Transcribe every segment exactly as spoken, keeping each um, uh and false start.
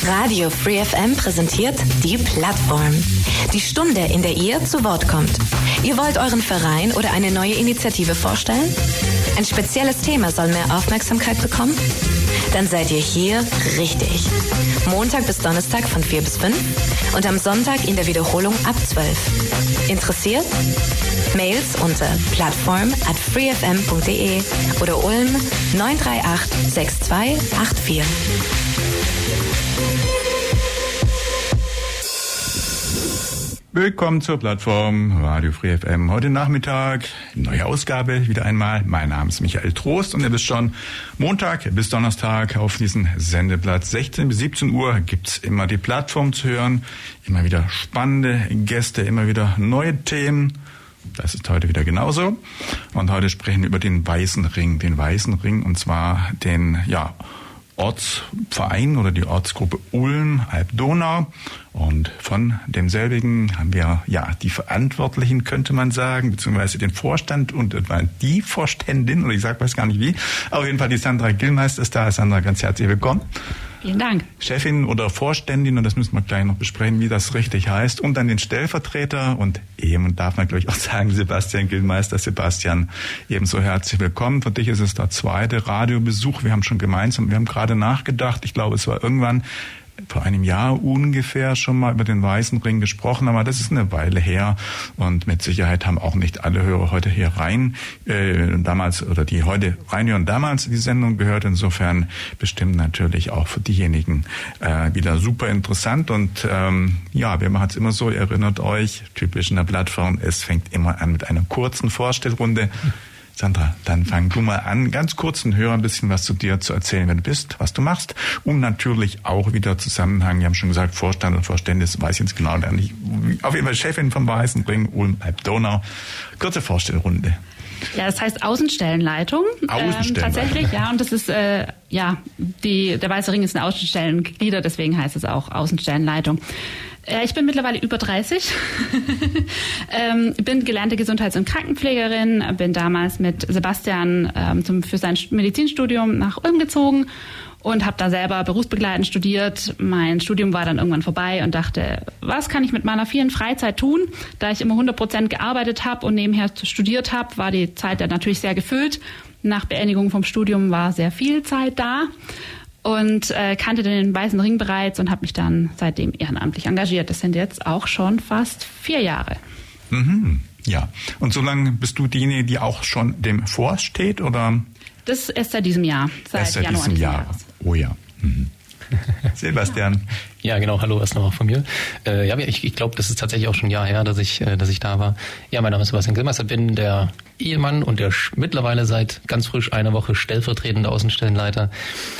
Radio Free F M präsentiert die Plattform. Die Stunde, in der ihr zu Wort kommt. Ihr wollt euren Verein oder eine neue Initiative vorstellen? Ein spezielles Thema soll mehr Aufmerksamkeit bekommen? Dann seid ihr hier richtig. Montag bis Donnerstag von vier bis fünf und am Sonntag in der Wiederholung ab zwölf. Interessiert? Mails unter plattform at freefm punkt de oder Ulm neun drei acht sechs zwei acht vier. Willkommen zur Plattform Radio Free F M. Heute Nachmittag, neue Ausgabe wieder einmal. Mein Name ist Michael Trost und ihr wisst schon, Montag bis Donnerstag auf diesem Sendeplatz sechzehn bis siebzehn Uhr gibt's immer die Plattform zu hören. Immer wieder spannende Gäste, immer wieder neue Themen. Das ist heute wieder genauso. Und heute sprechen wir über den Weißen Ring. Den Weißen Ring und zwar den, ja, Ortsverein oder die Ortsgruppe Ulm-Alb-Donau. Und von demselbigen haben wir ja die Verantwortlichen, könnte man sagen, beziehungsweise den Vorstand und die Vorständin, oder ich sag weiß gar nicht wie. Auf jeden Fall die Sandra Gillmeister ist da. Sandra, ganz herzlich willkommen. Vielen Dank. Chefin oder Vorständin, und das müssen wir gleich noch besprechen, wie das richtig heißt. Und dann den Stellvertreter und eben darf man gleich auch sagen, Sebastian Gillmeister. Sebastian, ebenso herzlich willkommen. Für dich ist es der zweite Radiobesuch. Wir haben schon gemeinsam, wir haben gerade nachgedacht. Ich glaube, es war irgendwann vor einem Jahr ungefähr schon mal über den Weißen Ring gesprochen, aber das ist eine Weile her und mit Sicherheit haben auch nicht alle Hörer heute hier rein, äh, damals oder die heute reinhören, damals die Sendung gehört. Insofern bestimmt natürlich auch für diejenigen äh, wieder super interessant und ähm, ja, wir machen es immer so, ihr erinnert euch, typisch in der Plattform, es fängt immer an mit einer kurzen Vorstellrunde. Sandra, dann fang du mal an, ganz kurz und hör ein bisschen was zu dir zu erzählen, wer du bist, was du machst und natürlich auch wieder Zusammenhang. Wir haben schon gesagt, Vorstand und Vorständnis, weiß ich jetzt genau nicht. Auf jeden Fall Chefin vom Weißen Ring, Ulm-Alb-Donau. Kurze Vorstellrunde. Ja, das heißt Außenstellenleitung. Außenstellenleitung. Ähm, tatsächlich, ja, und das ist, äh, ja, die, der Weiße Ring ist eine Außenstellenglieder, deswegen heißt es auch Außenstellenleitung. Ich bin mittlerweile über dreißig, ähm, bin gelernte Gesundheits- und Krankenpflegerin, bin damals mit Sebastian ähm, zum, für sein Medizinstudium nach Ulm gezogen und habe da selber berufsbegleitend studiert. Mein Studium war dann irgendwann vorbei und dachte, was kann ich mit meiner vielen Freizeit tun? Da ich immer hundert Prozent gearbeitet habe und nebenher studiert habe, war die Zeit dann natürlich sehr gefüllt. Nach Beendigung vom Studium war sehr viel Zeit da. Und äh, kannte den Weißen Ring bereits und habe mich dann seitdem ehrenamtlich engagiert. Das sind jetzt auch schon fast vier Jahre. Mhm, ja. Und so lange bist du diejenige, die auch schon dem vorsteht, oder? Das ist seit diesem Jahr, seit erst seit Januar diesem Jahr. Jahres. Oh ja. Mhm. Sebastian. Ja, genau. Hallo, erst nochmal von mir. Äh, ja, ich, ich glaube, das ist tatsächlich auch schon ein Jahr her, dass ich, äh, dass ich da war. Ja, mein Name ist Sebastian Gillmeister, bin der Ehemann und der mittlerweile seit ganz frisch einer Woche stellvertretende Außenstellenleiter.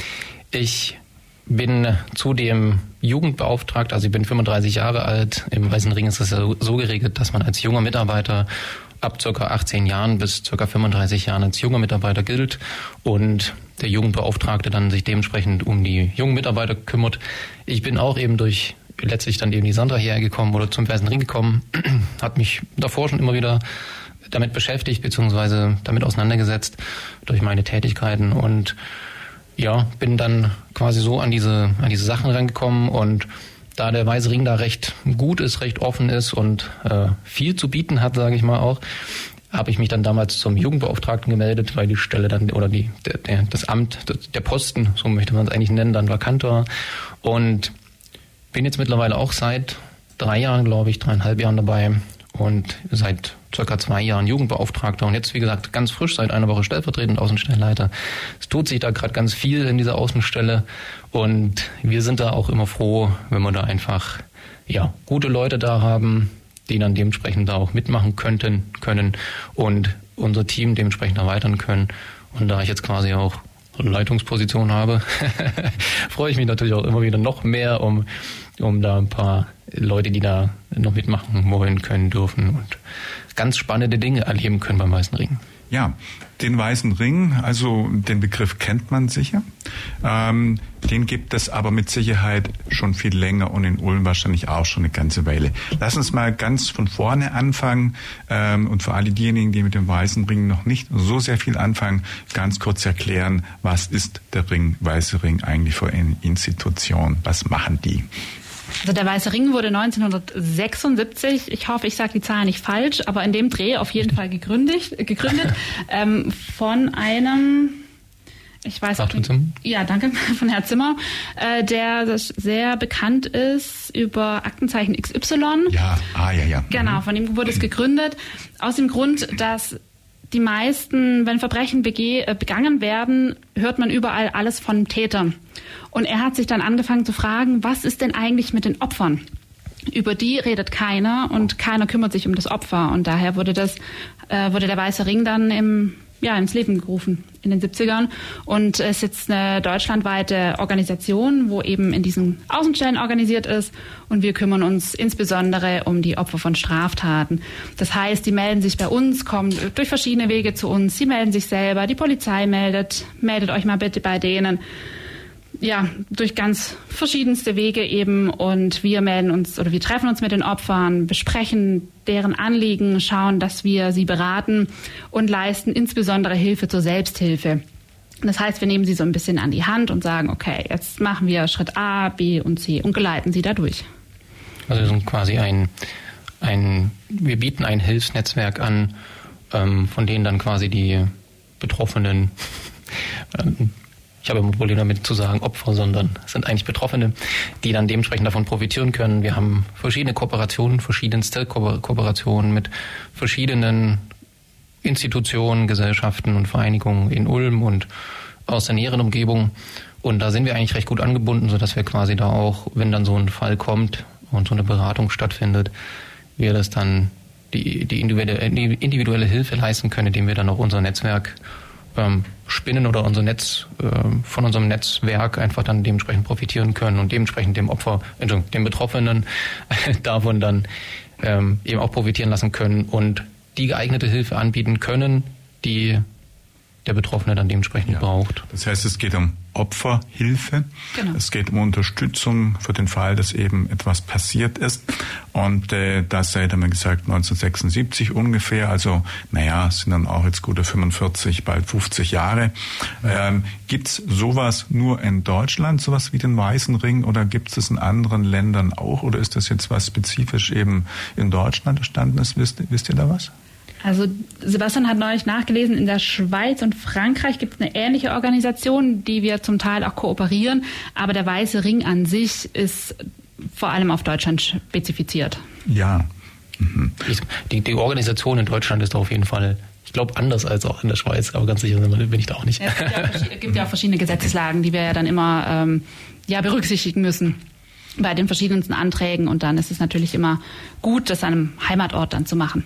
Ich bin zudem Jugendbeauftragter, also ich bin fünfunddreißig Jahre alt. Im Weißen Ring ist es ja so geregelt, dass man als junger Mitarbeiter ab ca. achtzehn Jahren bis ca. fünfunddreißig Jahren als junger Mitarbeiter gilt und der Jugendbeauftragte dann sich dementsprechend um die jungen Mitarbeiter kümmert. Ich bin auch eben durch letztlich dann eben die Sandra hierher gekommen oder zum Weißen Ring gekommen, hat mich davor schon immer wieder damit beschäftigt bzw. damit auseinandergesetzt durch meine Tätigkeiten und ja, bin dann quasi so an diese an diese Sachen rangekommen und da der Weiße Ring da recht gut ist, recht offen ist und äh, viel zu bieten hat, sage ich mal auch, habe ich mich dann damals zum Jugendbeauftragten gemeldet, weil die Stelle dann oder die der, der, das Amt, der Posten, so möchte man es eigentlich nennen, dann vakant war und bin jetzt mittlerweile auch seit drei Jahren, glaube ich, dreieinhalb Jahren dabei und seit circa zwei Jahren Jugendbeauftragter und jetzt, wie gesagt, ganz frisch, seit einer Woche stellvertretend Außenstellenleiter. Es tut sich da gerade ganz viel in dieser Außenstelle und wir sind da auch immer froh, wenn wir da einfach ja gute Leute da haben, die dann dementsprechend da auch mitmachen könnten, können und unser Team dementsprechend erweitern können. Und da ich jetzt quasi auch eine Leitungsposition habe, freue ich mich natürlich auch immer wieder noch mehr, um, um da ein paar Leute, die da noch mitmachen wollen, können, dürfen und ganz spannende Dinge erleben können beim Weißen Ring. Ja, den Weißen Ring, also den Begriff kennt man sicher. Ähm, den gibt es aber mit Sicherheit schon viel länger und in Ulm wahrscheinlich auch schon eine ganze Weile. Lass uns mal ganz von vorne anfangen ähm, und für alle diejenigen, die mit dem Weißen Ring noch nicht so sehr viel anfangen, ganz kurz erklären, was ist der Ring, Weiße Ring eigentlich für eine Institution? Was machen die? Also der Weiße Ring wurde neunzehnhundertsechsundsiebzig, ich hoffe, ich sage die Zahl nicht falsch, aber in dem Dreh auf jeden Fall gegründet, gegründet ähm, von einem, ich weiß nicht, ja, danke, von Herrn Zimmer, äh, der sehr bekannt ist über Aktenzeichen X Y. Ja, ah, ja, ja. Genau, von ihm wurde es gegründet, aus dem Grund, dass die meisten, wenn Verbrechen bege- äh, begangen werden, hört man überall alles von Tätern. Und er hat sich dann angefangen zu fragen, was ist denn eigentlich mit den Opfern? Über die redet keiner und keiner kümmert sich um das Opfer. Und daher wurde das, äh, wurde der Weiße Ring dann im, ja, ins Leben gerufen in den siebzigern. Und es ist jetzt eine deutschlandweite Organisation, wo eben in diesen Außenstellen organisiert ist. Und wir kümmern uns insbesondere um die Opfer von Straftaten. Das heißt, die melden sich bei uns, kommen durch verschiedene Wege zu uns. Sie melden sich selber, die Polizei meldet, meldet euch mal bitte bei denen. Ja, durch ganz verschiedenste Wege eben, und wir melden uns oder wir treffen uns mit den Opfern, besprechen deren Anliegen, schauen, dass wir sie beraten und leisten insbesondere Hilfe zur Selbsthilfe. Das heißt, wir nehmen sie so ein bisschen an die Hand und sagen, okay, jetzt machen wir Schritt A, B und C und geleiten sie dadurch. Also wir sind quasi ein, ein wir bieten ein Hilfsnetzwerk an, ähm, von denen dann quasi die Betroffenen, ähm, ich habe immer Probleme damit zu sagen Opfer, sondern es sind eigentlich Betroffene, die dann dementsprechend davon profitieren können. Wir haben verschiedene Kooperationen, verschiedenste Ko- Kooperationen mit verschiedenen Institutionen, Gesellschaften und Vereinigungen in Ulm und aus der näheren Umgebung. Und da sind wir eigentlich recht gut angebunden, sodass wir quasi da auch, wenn dann so ein Fall kommt und so eine Beratung stattfindet, wir das dann die, die individuelle, die individuelle Hilfe leisten können, indem wir dann auch unser Netzwerk ähm, spinnen oder unser Netz äh, von unserem Netzwerk einfach dann dementsprechend profitieren können und dementsprechend dem Opfer, also dem Betroffenen davon dann ähm, eben auch profitieren lassen können und die geeignete Hilfe anbieten können, die der Betroffene dann dementsprechend ja. braucht. Das heißt, es geht um Opferhilfe. Genau. Es geht um Unterstützung für den Fall, dass eben etwas passiert ist. Und äh, das seit, haben wir gesagt, neunzehnhundertsechsundsiebzig ungefähr. Also, naja, es sind dann auch jetzt gute fünfundvierzig, bald fünfzig Jahre. Ähm, gibt's sowas nur in Deutschland, sowas wie den Weißen Ring, oder gibt es in anderen Ländern auch? Oder ist das jetzt was spezifisch eben in Deutschland entstanden ist? Wisst, wisst ihr da was? Also Sebastian hat neulich nachgelesen, in der Schweiz und Frankreich gibt es eine ähnliche Organisation, die wir zum Teil auch kooperieren, aber der Weiße Ring an sich ist vor allem auf Deutschland spezifiziert. Ja. Mhm. Die, die Organisation in Deutschland ist auf jeden Fall, ich glaube, anders als auch in der Schweiz, aber ganz sicher bin ich da auch nicht. Ja, es gibt ja auch, gibt ja auch verschiedene Gesetzeslagen, die wir ja dann immer ähm, ja, berücksichtigen müssen bei den verschiedensten Anträgen, und dann ist es natürlich immer gut, das an einem Heimatort dann zu machen.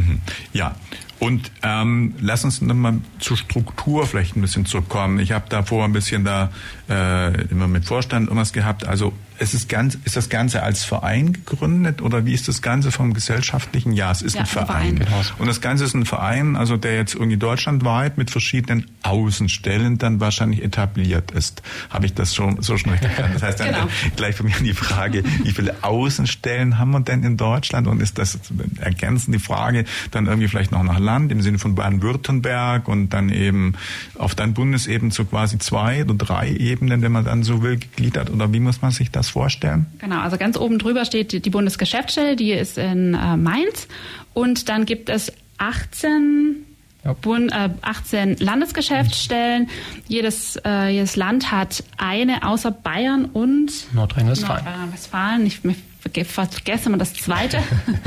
Ja, und ähm, lass uns nochmal zur Struktur vielleicht ein bisschen zurückkommen. Ich habe davor ein bisschen da äh, immer mit Vorstand irgendwas gehabt. Also es ist ganz, ist das Ganze als Verein gegründet, oder wie ist das Ganze vom gesellschaftlichen? Ja, es ist ja, ein Verein. Verein. Und das Ganze ist ein Verein, also der jetzt irgendwie deutschlandweit mit verschiedenen Außenstellen dann wahrscheinlich etabliert ist. Habe ich das schon so schon richtig erkannt? Das heißt dann genau. Gleich von mir die Frage, wie viele Außenstellen haben wir denn in Deutschland? Und ist das ergänzend die Frage dann irgendwie vielleicht noch nach Land im Sinne von Baden-Württemberg und dann eben auf dann Bundesebene so quasi zwei oder drei Ebenen, wenn man dann so will, gegliedert, oder wie muss man sich das vorstellen? Genau, also ganz oben drüber steht die Bundesgeschäftsstelle, die ist in äh, Mainz, und dann gibt es achtzehn, ja. Bund, äh, achtzehn Landesgeschäftsstellen. Jedes, äh, jedes Land hat eine, außer Bayern und Nordrhein-Westfalen. Nordrhein-Westfalen, ich vergesse immer das zweite,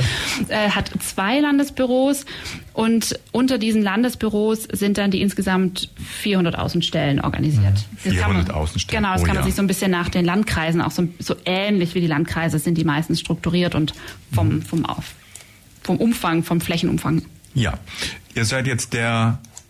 äh, hat zwei Landesbüros, und unter diesen Landesbüros sind dann die insgesamt vierhundert Außenstellen organisiert. Mhm. vierhundert man, Außenstellen. Genau, das oh, kann man ja. sich so ein bisschen nach den Landkreisen, auch so, so ähnlich wie die Landkreise sind die meistens strukturiert und vom, mhm. vom, auf, vom Umfang, vom Flächenumfang. Ja, ihr seid jetzt der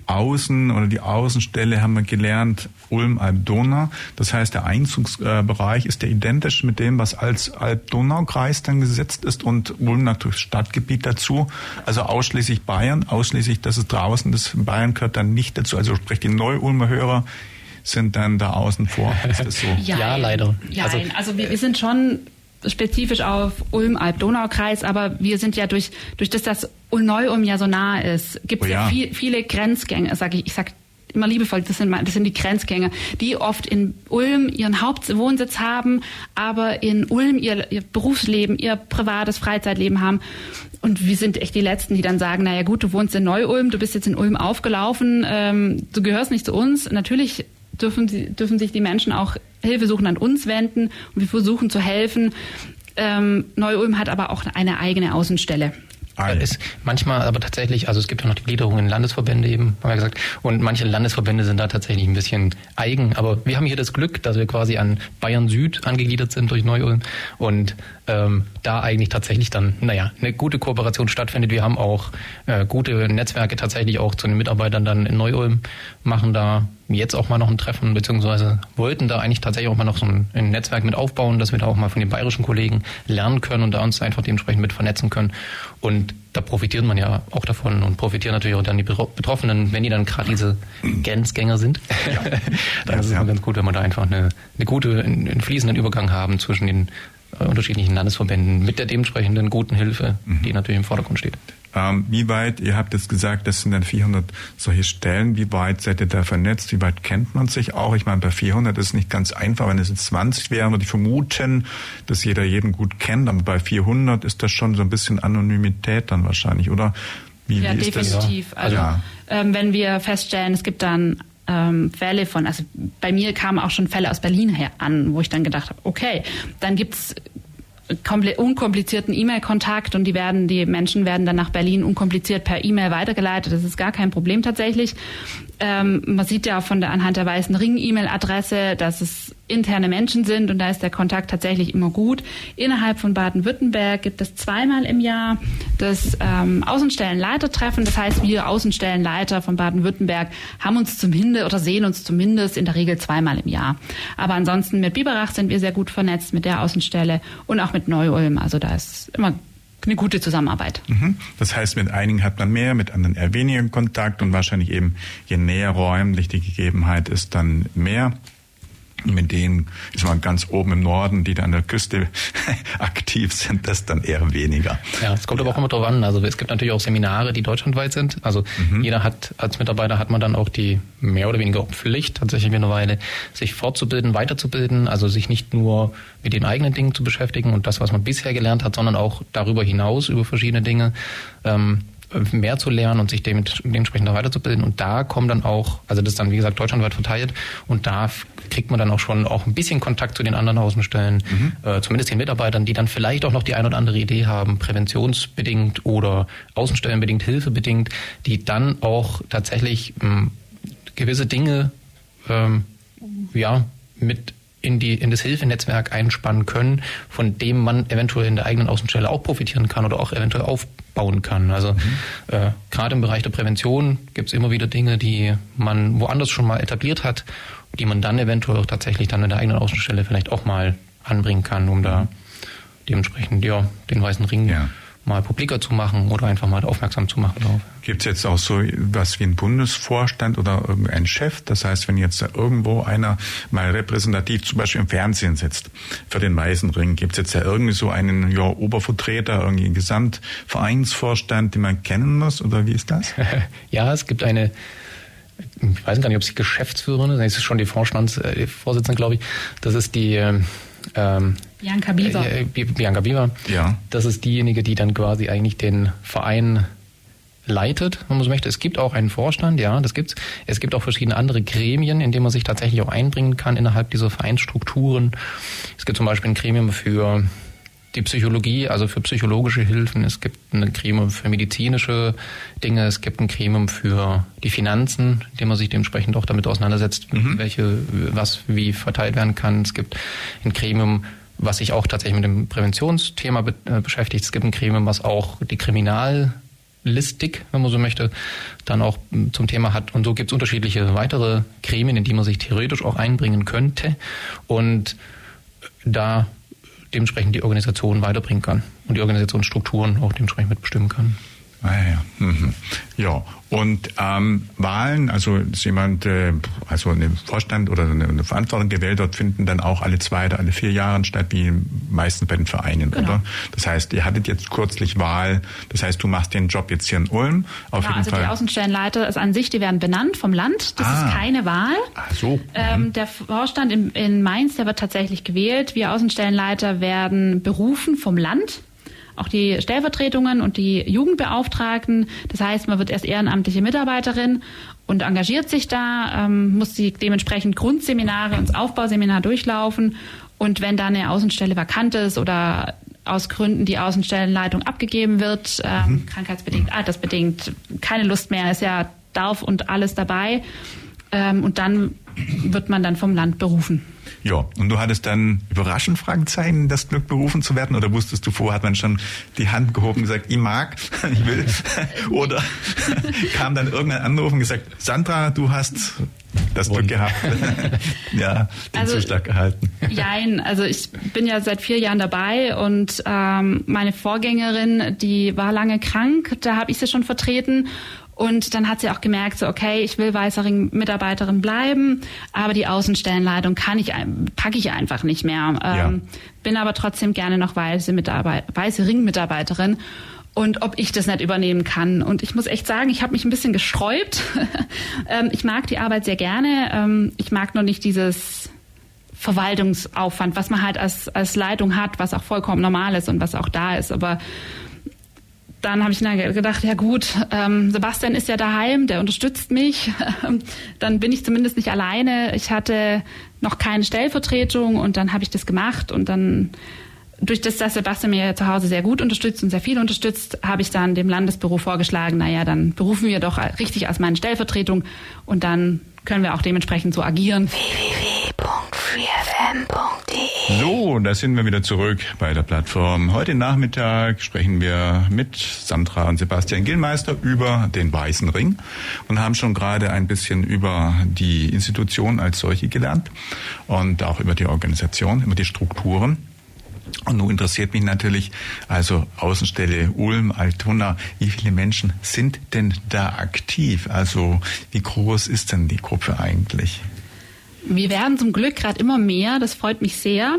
Außen oder die Außenstelle haben wir gelernt, Ulm-Alb-Donau. Das heißt, der Einzugsbereich ist der identisch mit dem, was als Alb-Donau-Kreis dann gesetzt ist und Ulm natürlich Stadtgebiet dazu. Also ausschließlich Bayern, ausschließlich, dass es draußen ist. Bayern gehört dann nicht dazu. Also sprich, die Neu-Ulmer Hörer sind dann da außen vor. Ist das so? Ja, ja leider. Ja, also, also wir, wir sind schon spezifisch auf Ulm-Alb-Donau-Kreis, aber wir sind ja durch durch das, dass Ulm-Neu-Ulm ja so nah ist, gibt es oh ja, ja viel, viele Grenzgänge, sag ich, ich sag immer liebevoll, das sind, das sind die Grenzgänger, die oft in Ulm ihren Hauptwohnsitz haben, aber in Ulm ihr, ihr Berufsleben, ihr privates Freizeitleben haben. Und wir sind echt die Letzten, die dann sagen, naja gut, du wohnst in Neu-Ulm, du bist jetzt in Ulm aufgelaufen, ähm, du gehörst nicht zu uns. Natürlich dürfen, sie, dürfen sich die Menschen auch Hilfe suchen an uns wenden und wir versuchen zu helfen. Ähm, Neu-Ulm hat aber auch eine eigene Außenstelle. Ist manchmal aber tatsächlich, also es gibt ja noch die Gliederung in Landesverbände eben, haben wir gesagt, und manche Landesverbände sind da tatsächlich ein bisschen eigen, aber wir haben hier das Glück, dass wir quasi an Bayern Süd angegliedert sind durch Neu-Ulm und ähm, da eigentlich tatsächlich dann, naja, eine gute Kooperation stattfindet. Wir haben auch äh, gute Netzwerke tatsächlich auch zu den Mitarbeitern dann in Neu-Ulm, machen da jetzt auch mal noch ein Treffen, beziehungsweise wollten da eigentlich tatsächlich auch mal noch so ein, ein Netzwerk mit aufbauen, dass wir da auch mal von den bayerischen Kollegen lernen können und da uns einfach dementsprechend mit vernetzen können. Und da profitiert man ja auch davon und profitieren natürlich auch dann die Betroffenen, wenn die dann gerade diese Grenzgänger sind. Ja. Dann ja, ist es ja ganz gut, wenn wir da einfach eine, eine gute, einen fließenden Übergang haben zwischen den äh, unterschiedlichen Landesverbänden mit der dementsprechenden guten Hilfe, mhm. die natürlich im Vordergrund steht. Ähm, wie weit, ihr habt jetzt gesagt, das sind dann vierhundert solche Stellen, wie weit seid ihr da vernetzt, wie weit kennt man sich auch? Ich meine, bei vierhundert ist es nicht ganz einfach, wenn es jetzt zwanzig wären, würde ich vermuten, dass jeder jeden gut kennt, aber bei vierhundert ist das schon so ein bisschen Anonymität dann wahrscheinlich, oder? Wie, ja, wie ist definitiv. Das? Also, ja. ähm, wenn wir feststellen, es gibt dann ähm, Fälle von, also bei mir kamen auch schon Fälle aus Berlin her an, wo ich dann gedacht habe, okay, dann gibt's unkomplizierten E-Mail-Kontakt und die werden, die Menschen werden dann nach Berlin unkompliziert per E-Mail weitergeleitet. Das ist gar kein Problem tatsächlich. Ähm, man sieht ja von der anhand der weißen Ring-E-Mail-Adresse, dass es interne Menschen sind und da ist der Kontakt tatsächlich immer gut. Innerhalb von Baden-Württemberg gibt es zweimal im Jahr das ähm, Außenstellenleitertreffen. Das heißt, wir Außenstellenleiter von Baden-Württemberg haben uns zumindest oder sehen uns zumindest in der Regel zweimal im Jahr. Aber ansonsten mit Biberach sind wir sehr gut vernetzt mit der Außenstelle und auch mit Neu-Ulm. Also da ist immer eine gute Zusammenarbeit. Das heißt, mit einigen hat man mehr, mit anderen eher weniger Kontakt und wahrscheinlich eben, je näher räumlich die Gegebenheit ist, dann mehr. Mit denen ist man ganz oben im Norden, die da an der Küste aktiv sind, das dann eher weniger. Ja, es kommt ja. aber auch immer drauf an. Also es gibt natürlich auch Seminare, die deutschlandweit sind. Also mhm. jeder hat, als Mitarbeiter hat man dann auch die mehr oder weniger Pflicht, tatsächlich mittlerweile, sich fortzubilden, weiterzubilden. Also sich nicht nur mit den eigenen Dingen zu beschäftigen und das, was man bisher gelernt hat, sondern auch darüber hinaus über verschiedene Dinge ähm, mehr zu lernen und sich dementsprechend auch weiterzubilden. Und da kommen dann auch, also das ist dann wie gesagt deutschlandweit verteilt und da kriegt man dann auch schon auch ein bisschen Kontakt zu den anderen Außenstellen, mhm. äh, zumindest den Mitarbeitern, die dann vielleicht auch noch die ein oder andere Idee haben, präventionsbedingt oder außenstellenbedingt, hilfebedingt, die dann auch tatsächlich ähm, gewisse Dinge ähm, ja mit in die in das Hilfenetzwerk einspannen können, von dem man eventuell in der eigenen Außenstelle auch profitieren kann oder auch eventuell aufbauen kann. Also mhm. äh, gerade im Bereich der Prävention gibt es immer wieder Dinge, die man woanders schon mal etabliert hat, die man dann eventuell auch tatsächlich dann in der eigenen Außenstelle vielleicht auch mal anbringen kann, um da dementsprechend ja den weißen Ring ja. mal publiker zu machen oder einfach mal aufmerksam zu machen darauf. Gibt es jetzt auch so was wie einen Bundesvorstand oder irgendeinen Chef? Das heißt, wenn jetzt da irgendwo einer mal repräsentativ zum Beispiel im Fernsehen sitzt für den Weißen Ring, gibt es jetzt ja irgendwie so einen ja, Obervertreter, irgendwie einen Gesamtvereinsvorstand, den man kennen muss oder wie ist das? Ja, es gibt eine, ich weiß gar nicht, ob sie Geschäftsführerin ist, das ist schon die Vorstandsvorsitzende, glaube ich. Das ist die ähm, Bianca Bieber. Äh, Bianca Bieber. Ja. Das ist diejenige, die dann quasi eigentlich den Verein leitet, wenn man so möchte. Es gibt auch einen Vorstand, ja, das gibt's. Es gibt auch verschiedene andere Gremien, in denen man sich tatsächlich auch einbringen kann innerhalb dieser Vereinsstrukturen. Es gibt zum Beispiel ein Gremium für die Psychologie, also für psychologische Hilfen. Es gibt ein Gremium für medizinische Dinge. Es gibt ein Gremium für die Finanzen, in dem man sich dementsprechend auch damit auseinandersetzt, mhm. welche, was wie verteilt werden kann. Es gibt ein Gremium, was sich auch tatsächlich mit dem Präventionsthema be- äh, beschäftigt. Es gibt ein Gremium, was auch die Kriminal Listik, wenn man so möchte, dann auch zum Thema hat. Und so gibt es unterschiedliche weitere Gremien, in die man sich theoretisch auch einbringen könnte und da dementsprechend die Organisation weiterbringen kann und die Organisationsstrukturen auch dementsprechend mitbestimmen kann. Ah, ja, mhm. Ja, und ähm, Wahlen, also ist jemand, äh, also ein Vorstand oder eine, eine Verantwortung gewählt wird, finden dann auch alle zwei oder alle vier Jahre statt, wie meistens bei den Vereinen, genau. Oder? Das heißt, ihr hattet jetzt kürzlich Wahl, das heißt, du machst den Job jetzt hier in Ulm. Auf genau, jeden also Fall. Die Außenstellenleiter ist an sich, die werden benannt vom Land, das ah. ist keine Wahl. Ach so. Ähm, mhm. der Vorstand in, in Mainz, der wird tatsächlich gewählt. Wir Außenstellenleiter werden berufen vom Land. Auch die Stellvertretungen und die Jugendbeauftragten. Das heißt, man wird erst ehrenamtliche Mitarbeiterin und engagiert sich da, ähm, muss die dementsprechend Grundseminare und das Aufbauseminar durchlaufen. Und wenn da eine Außenstelle vakant ist oder aus Gründen die Außenstellenleitung abgegeben wird, ähm, mhm. krankheitsbedingt, altersbedingt, keine Lust mehr, ist ja Darf und alles dabei. Ähm, und dann wird man dann vom Land berufen. Ja, und du hattest dann überraschend Fragezeichen, das Glück berufen zu werden, oder wusstest du vorher, hat man schon die Hand gehoben und gesagt, ich mag, ich will, oder kam dann irgendein Anruf und gesagt, Sandra, du hast das Glück gehabt, ja, den also, Zuschlag erhalten. Jein, also ich bin ja seit vier Jahren dabei und ähm, meine Vorgängerin, die war lange krank, da habe ich sie schon vertreten. Und dann hat sie auch gemerkt, so okay, ich will Weißer Ring-Mitarbeiterin bleiben, aber die Außenstellenleitung kann ich, packe ich einfach nicht mehr. Ja. Ähm, bin aber trotzdem gerne noch Weiße, Mitarbeit- Weiße Ring-Mitarbeiterin. Und ob ich das nicht übernehmen kann. Und ich muss echt sagen, ich habe mich ein bisschen gesträubt. Ich mag die Arbeit sehr gerne. Ich mag nur nicht dieses Verwaltungsaufwand, was man halt als, als Leitung hat, was auch vollkommen normal ist und was auch da ist. Aber dann habe ich dann gedacht, ja gut, ähm, Sebastian ist ja daheim, der unterstützt mich. Dann bin ich zumindest nicht alleine. Ich hatte noch keine Stellvertretung und dann habe ich das gemacht. Und dann, durch das, dass Sebastian mir zu Hause sehr gut unterstützt und sehr viel unterstützt, habe ich dann dem Landesbüro vorgeschlagen, naja, dann berufen wir doch richtig als meine Stellvertretung und dann können wir auch dementsprechend so agieren. w w w punkt free f m punkt d e So, da sind wir wieder zurück bei der Plattform. Heute Nachmittag sprechen wir mit Sandra und Sebastian Gillmeister über den Weißen Ring und haben schon gerade ein bisschen über die Institution als solche gelernt und auch über die Organisation, über die Strukturen. Und nun interessiert mich natürlich, also Außenstelle Ulm, Altona, wie viele Menschen sind denn da aktiv? Also wie groß ist denn die Gruppe eigentlich? Wir werden zum Glück gerade immer mehr, das freut mich sehr.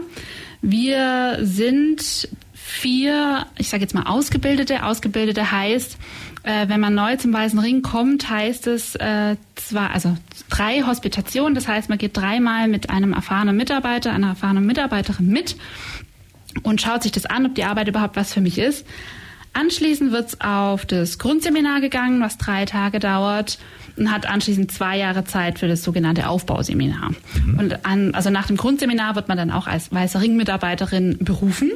Wir sind vier, ich sage jetzt mal Ausgebildete. Ausgebildete heißt, äh, wenn man neu zum Weißen Ring kommt, heißt es äh, zwar, also drei Hospitationen, das heißt, man geht dreimal mit einem erfahrenen Mitarbeiter, einer erfahrenen Mitarbeiterin mit und schaut sich das an, ob die Arbeit überhaupt was für mich ist. Anschließend wird's auf das Grundseminar gegangen, was drei Tage dauert und hat anschließend zwei Jahre Zeit für das sogenannte Aufbauseminar. Mhm. Und an, also nach dem Grundseminar wird man dann auch als Weißer Ring-Mitarbeiterin berufen.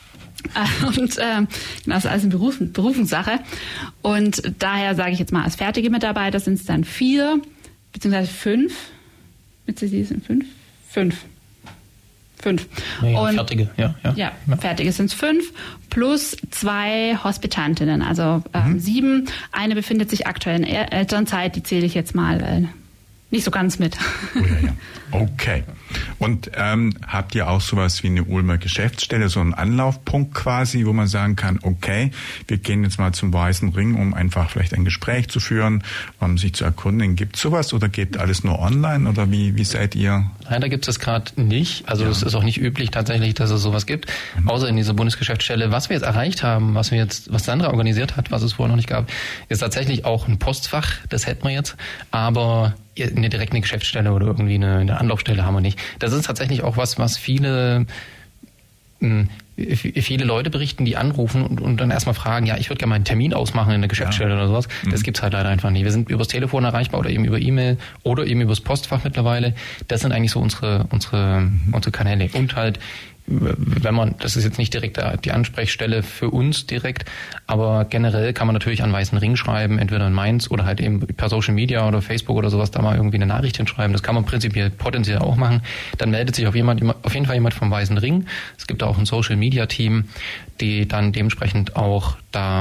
Und äh, genau, das ist alles eine Beruf, Berufungssache. Und daher sage ich jetzt mal, als fertige Mitarbeiter sind es dann vier, beziehungsweise fünf. Mit Sie sind fünf? Fünf. Fünf. Nee, und, fertige, ja. Ja, ja, ja. Fertige sind es fünf, plus zwei Hospitantinnen, also ähm, mhm. sieben. Eine befindet sich aktuell in Elternzeit, die zähle ich jetzt mal äh, nicht so ganz mit. Oh, ja, ja. Okay. Und ähm, habt ihr auch sowas wie eine Ulmer Geschäftsstelle, so einen Anlaufpunkt quasi, wo man sagen kann, okay, wir gehen jetzt mal zum Weißen Ring, um einfach vielleicht ein Gespräch zu führen, um sich zu erkundigen. Gibt es sowas oder geht alles nur online oder wie, wie seid ihr? Leider gibt es das gerade nicht. Also es ja. ist auch nicht üblich tatsächlich, dass es sowas gibt, mhm. außer in dieser Bundesgeschäftsstelle. Was wir jetzt erreicht haben, was wir jetzt, was Sandra organisiert hat, was es vorher noch nicht gab, ist tatsächlich auch ein Postfach. Das hätten wir jetzt, aber eine direkte Geschäftsstelle oder irgendwie eine, eine Anlaufstelle haben wir nicht. Das ist tatsächlich auch was, was viele mh, viele Leute berichten, die anrufen und, und dann erstmal fragen, ja, ich würde gerne mal einen Termin ausmachen in der Geschäftsstelle ja. oder sowas. Das mhm. gibt's halt leider einfach nicht. Wir sind übers Telefon erreichbar oder eben über E-Mail oder eben übers Postfach mittlerweile. Das sind eigentlich so unsere unsere mhm. unsere Kanäle. Und halt, wenn man, das ist jetzt nicht direkt die Ansprechstelle für uns direkt, aber generell kann man natürlich an Weißen Ring schreiben, entweder in Mainz oder halt eben per Social Media oder Facebook oder sowas, da mal irgendwie eine Nachricht hinschreiben. Das kann man prinzipiell potenziell auch machen. Dann meldet sich auf, jemand, auf jeden Fall jemand vom Weißen Ring. Es gibt auch ein Social Media Team, die dann dementsprechend auch da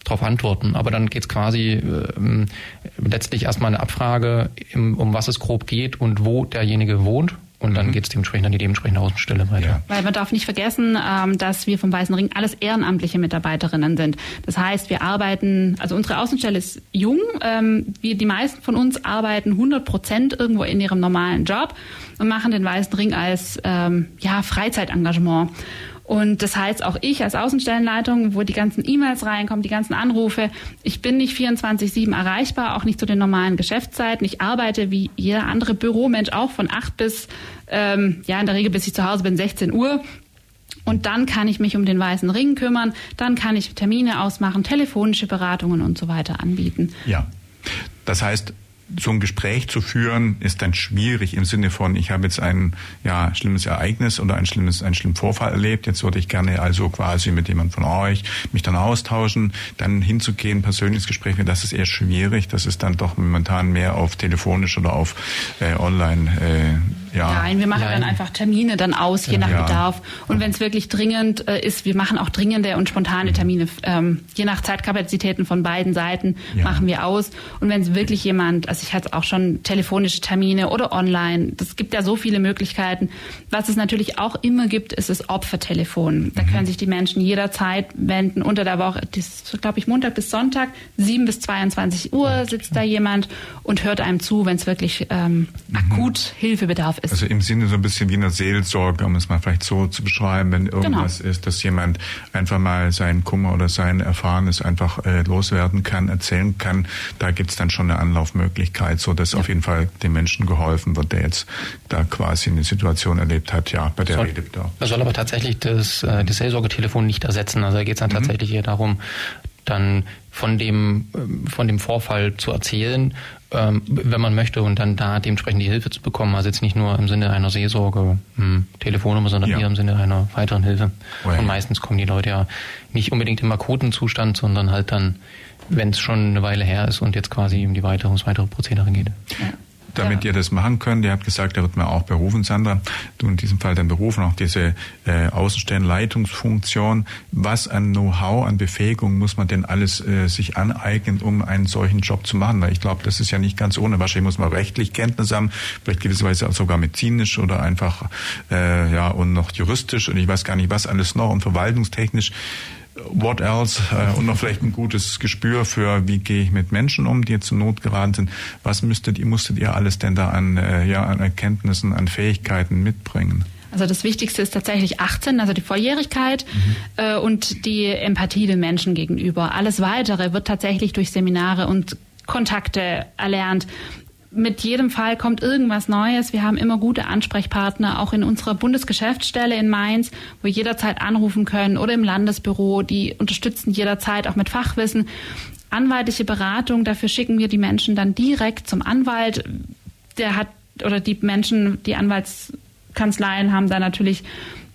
darauf antworten. Aber dann geht's quasi ähm, letztlich erstmal eine Abfrage, im, um was es grob geht und wo derjenige wohnt. Und dann mhm. geht es dementsprechend an die dementsprechende Außenstelle weiter. Ja. Weil man darf nicht vergessen, dass wir vom Weißen Ring alles ehrenamtliche Mitarbeiterinnen sind. Das heißt, wir arbeiten, also unsere Außenstelle ist jung. Wir, die meisten von uns arbeiten hundert Prozent irgendwo in ihrem normalen Job und machen den Weißen Ring als ja, Freizeitengagement. Und das heißt, auch ich als Außenstellenleitung, wo die ganzen E-Mails reinkommen, die ganzen Anrufe, ich bin nicht vierundzwanzig sieben erreichbar, auch nicht zu den normalen Geschäftszeiten. Ich arbeite wie jeder andere Büromensch auch von acht bis, ähm, ja in der Regel bis ich zu Hause bin, sechzehn Uhr. Und dann kann ich mich um den Weißen Ring kümmern, dann kann ich Termine ausmachen, telefonische Beratungen und so weiter anbieten. Ja, das heißt, so ein Gespräch zu führen ist dann schwierig im Sinne von, ich habe jetzt ein ja schlimmes Ereignis oder ein schlimmes einen schlimmen Vorfall erlebt, jetzt würde ich gerne also quasi mit jemandem von euch mich dann austauschen, dann hinzugehen, persönliches Gespräch, das ist eher schwierig, das ist dann doch momentan mehr auf telefonisch oder auf äh, online äh, ja. Nein, wir machen Nein. dann einfach Termine dann aus, je nach ja. Bedarf. Und wenn es wirklich dringend äh, ist, wir machen auch dringende und spontane Termine, ähm, je nach Zeitkapazitäten von beiden Seiten ja. machen wir aus. Und wenn es wirklich jemand, also ich hatte auch schon telefonische Termine oder online, das gibt ja so viele Möglichkeiten. Was es natürlich auch immer gibt, ist das Opfertelefon. Da mhm. können sich die Menschen jederzeit wenden. Unter der Woche, das ist, glaube ich, Montag bis Sonntag, sieben bis zweiundzwanzig Uhr sitzt da jemand und hört einem zu, wenn es wirklich ähm, mhm. akut Hilfebedarf ist. Also im Sinne so ein bisschen wie eine Seelsorge, um es mal vielleicht so zu beschreiben, wenn irgendwas genau. ist, dass jemand einfach mal seinen Kummer oder sein Erfahrenes einfach äh, loswerden kann, erzählen kann. Da gibt's dann schon eine Anlaufmöglichkeit, so dass ja. auf jeden Fall dem Menschen geholfen wird, der jetzt da quasi eine Situation erlebt hat, ja, bei der Redebedarf. Das soll aber tatsächlich das, äh, das Seelsorgetelefon nicht ersetzen. Also da geht's dann mhm. tatsächlich eher darum, dann von dem, von dem Vorfall zu erzählen, ähm, wenn man möchte, und dann da dementsprechend die Hilfe zu bekommen. Also jetzt nicht nur im Sinne einer Seelsorge, hm, Telefonnummer, sondern ja. eher im Sinne einer weiteren Hilfe. Oh ja. Und meistens kommen die Leute ja nicht unbedingt im akuten Zustand, sondern halt dann, wenn es schon eine Weile her ist und jetzt quasi um die weitere, ums weitere Prozedere geht. Ja. Damit ja. ihr das machen könnt, ihr habt gesagt, da wird man auch berufen, Sandra, du in diesem Fall dann berufen, auch diese äh, Außenstellenleitungsfunktion. Was an Know-how, an Befähigung muss man denn alles äh, sich aneignen, um einen solchen Job zu machen? Weil ich glaube, das ist ja nicht ganz ohne. Wahrscheinlich muss man rechtlich Kenntnisse haben, vielleicht gewisserweise auch sogar medizinisch oder einfach äh, ja und noch juristisch und ich weiß gar nicht, was alles noch und verwaltungstechnisch. What else? Äh, und noch vielleicht ein gutes Gespür für, wie gehe ich mit Menschen um, die zur Not geraten sind. Was müsstet ihr, musstet ihr alles denn da an, äh, ja, an Erkenntnissen, an Fähigkeiten mitbringen? Also das Wichtigste ist tatsächlich achtzehn, also die Volljährigkeit mhm. äh, und die Empathie den Menschen gegenüber. Alles Weitere wird tatsächlich durch Seminare und Kontakte erlernt. Mit jedem Fall kommt irgendwas Neues. Wir haben immer gute Ansprechpartner, auch in unserer Bundesgeschäftsstelle in Mainz, wo wir jederzeit anrufen können, oder im Landesbüro. Die unterstützen jederzeit auch mit Fachwissen. Anwaltliche Beratung, dafür schicken wir die Menschen dann direkt zum Anwalt. Der hat, oder die Menschen, die Anwaltskanzleien haben da natürlich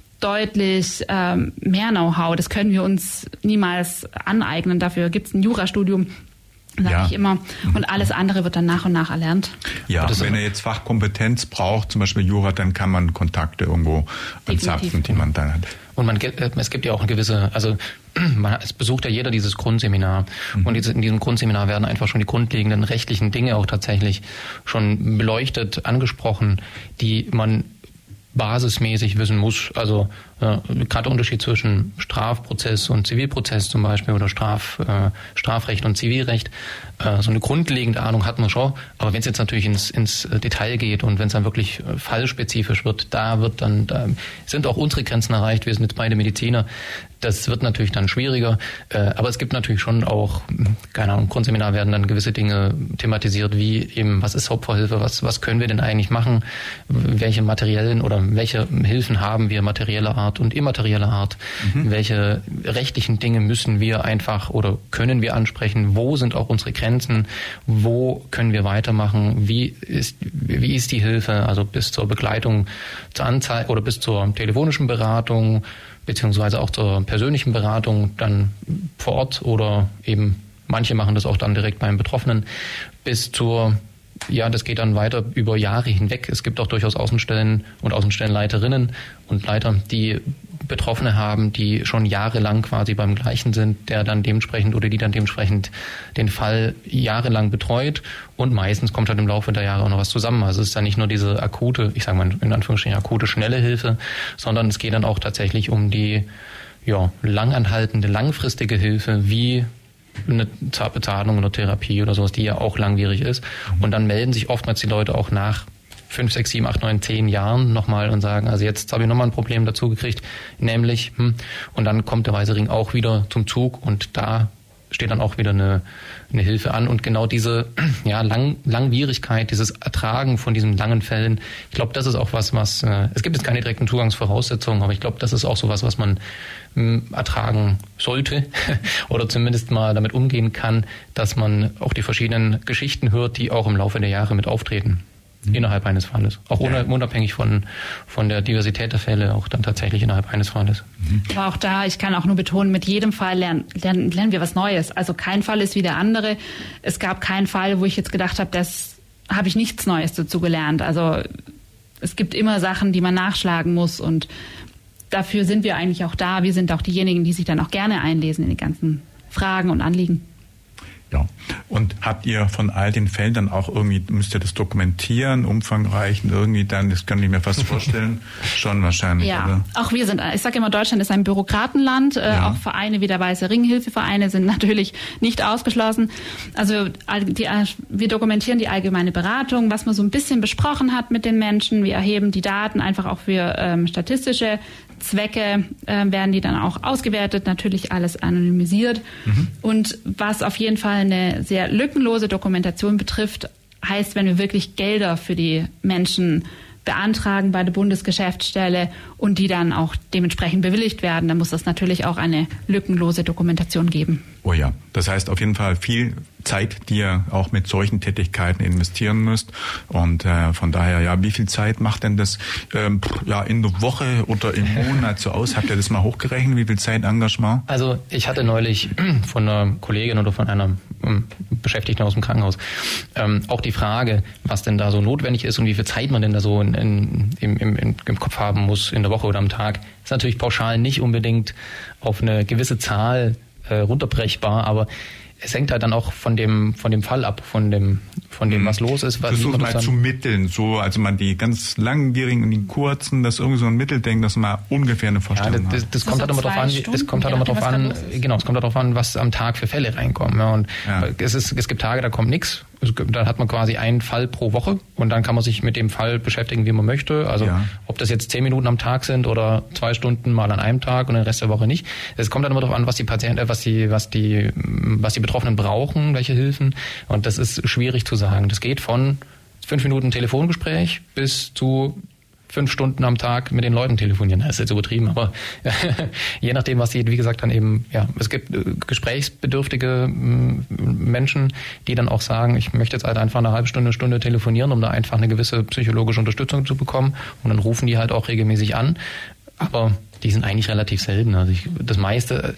deutlich ähm, mehr Know-how. Das können wir uns niemals aneignen. Dafür gibt es ein Jurastudium. Sag ja. ich immer. Und alles andere wird dann nach und nach erlernt. Ja, wenn er jetzt Fachkompetenz braucht, zum Beispiel Jura, dann kann man Kontakte irgendwo anzapfen, die man dann hat. Und man, es gibt ja auch eine gewisse, also man, es besucht ja jeder dieses Grundseminar. Mhm. Und in diesem Grundseminar werden einfach schon die grundlegenden rechtlichen Dinge auch tatsächlich schon beleuchtet, angesprochen, die man basismäßig wissen muss. Also äh, gerade der Unterschied zwischen Strafprozess und Zivilprozess zum Beispiel oder Straf, äh, Strafrecht und Zivilrecht. Äh, so eine grundlegende Ahnung hat man schon. Aber wenn es jetzt natürlich ins, ins Detail geht und wenn es dann wirklich äh, fallspezifisch wird, da wird dann, da sind auch unsere Grenzen erreicht. Wir sind jetzt beide Mediziner. Das wird natürlich dann schwieriger, äh, aber es gibt natürlich schon auch, keine Ahnung, im Grundseminar werden dann gewisse Dinge thematisiert, wie eben, was ist Opferhilfe, was, was können wir denn eigentlich machen, welche materiellen oder welche Hilfen haben wir, materielle Art und immaterielle Art, mhm. welche rechtlichen Dinge müssen wir einfach oder können wir ansprechen, wo sind auch unsere Grenzen, wo können wir weitermachen, wie ist, wie ist die Hilfe, also bis zur Begleitung, zur Anzeige oder bis zur telefonischen Beratung, beziehungsweise auch zur persönlichen Beratung dann vor Ort oder eben manche machen das auch dann direkt beim Betroffenen bis zur, ja, das geht dann weiter über Jahre hinweg. Es gibt auch durchaus Außenstellen und Außenstellenleiterinnen und Leiter, die Betroffene haben, die schon jahrelang quasi beim Gleichen sind, der dann dementsprechend oder die dann dementsprechend den Fall jahrelang betreut, und meistens kommt halt im Laufe der Jahre auch noch was zusammen. Also es ist dann nicht nur diese akute, ich sage mal in Anführungsstrichen akute, schnelle Hilfe, sondern es geht dann auch tatsächlich um die ja, langanhaltende, langfristige Hilfe, wie eine Bezahlung oder Therapie oder sowas, die ja auch langwierig ist. Und dann melden sich oftmals die Leute auch nach fünf, sechs, sieben, acht, neun, zehn Jahren nochmal und sagen, also jetzt habe ich nochmal ein Problem dazu gekriegt, nämlich, hm, und dann kommt der Weiße Ring auch wieder zum Zug, und da steht dann auch wieder eine, eine Hilfe an. Und genau diese ja, Lang, Langwierigkeit, dieses Ertragen von diesen langen Fällen, ich glaube, das ist auch was, was, äh, es gibt jetzt keine direkten Zugangsvoraussetzungen, aber ich glaube, das ist auch so was, was man mh, ertragen sollte oder zumindest mal damit umgehen kann, dass man auch die verschiedenen Geschichten hört, die auch im Laufe der Jahre mit auftreten. Innerhalb eines Falles. Auch ja. unabhängig von, von der Diversität der Fälle, auch dann tatsächlich innerhalb eines Falles. Aber auch da, ich kann auch nur betonen, mit jedem Fall lernen, lernen, lernen wir was Neues. Also kein Fall ist wie der andere. Es gab keinen Fall, wo ich jetzt gedacht habe, das habe ich nichts Neues dazu gelernt. Also es gibt immer Sachen, die man nachschlagen muss, und dafür sind wir eigentlich auch da. Wir sind auch diejenigen, die sich dann auch gerne einlesen in die ganzen Fragen und Anliegen. Ja. Und habt ihr von all den Fällen dann auch irgendwie, müsst ihr das dokumentieren, umfangreich, irgendwie dann, das kann ich mir fast vorstellen, schon wahrscheinlich, ja, oder? Auch wir sind, ich sage immer, Deutschland ist ein Bürokratenland, ja. äh, auch Vereine wie der Weiße Ring, Hilfevereine sind natürlich nicht ausgeschlossen. Also die, wir dokumentieren die allgemeine Beratung, was man so ein bisschen besprochen hat mit den Menschen, wir erheben die Daten einfach auch für ähm, statistische Zwecke, äh, werden die dann auch ausgewertet, natürlich alles anonymisiert. Mhm. Und was auf jeden Fall eine sehr lückenlose Dokumentation betrifft, heißt, wenn wir wirklich Gelder für die Menschen beantragen bei der Bundesgeschäftsstelle und die dann auch dementsprechend bewilligt werden, dann muss es natürlich auch eine lückenlose Dokumentation geben. Oh ja, das heißt auf jeden Fall viel Zeit, die ihr auch mit solchen Tätigkeiten investieren müsst. Und äh, von daher, ja, wie viel Zeit macht denn das ähm, ja in der Woche oder im Monat so aus? Habt ihr das mal hochgerechnet, wie viel Zeit Engagement? Also ich hatte neulich von einer Kollegin oder von einer ähm, Beschäftigten aus dem Krankenhaus ähm, auch die Frage, was denn da so notwendig ist und wie viel Zeit man denn da so in, in, im, im, im Kopf haben muss in der Woche oder am Tag. Ist natürlich pauschal nicht unbedingt auf eine gewisse Zahl äh, runterbrechbar, aber es hängt halt dann auch von dem von dem Fall ab, von dem von dem was los ist. Versucht mal zu mitteln, so also man die ganz langwierigen und die kurzen, das irgendwie so ein Mittelding, dass man ungefähr eine Vorstellung ja, das, das, das kommt halt immer drauf an. Das kommt halt immer drauf an. Genau, es kommt halt drauf an, was am Tag für Fälle reinkommen. Ja, und ja. es ist es gibt Tage, da kommt nichts. Dann hat man quasi einen Fall pro Woche und dann kann man sich mit dem Fall beschäftigen, wie man möchte. Also ja. ob das jetzt zehn Minuten am Tag sind oder zwei Stunden mal an einem Tag und den Rest der Woche nicht. Es kommt dann immer darauf an, was die Patienten, was die, was die, was die Betroffenen brauchen, welche Hilfen. Und das ist schwierig zu sagen. Das geht von fünf Minuten Telefongespräch bis zu fünf Stunden am Tag mit den Leuten telefonieren. Das ist jetzt übertrieben, aber je nachdem, was sie, wie gesagt, dann eben, ja, es gibt äh, gesprächsbedürftige m, Menschen, die dann auch sagen, ich möchte jetzt halt einfach eine halbe Stunde, Stunde telefonieren, um da einfach eine gewisse psychologische Unterstützung zu bekommen. Und dann rufen die halt auch regelmäßig an. Aber die sind eigentlich relativ selten. Also ich, das meiste,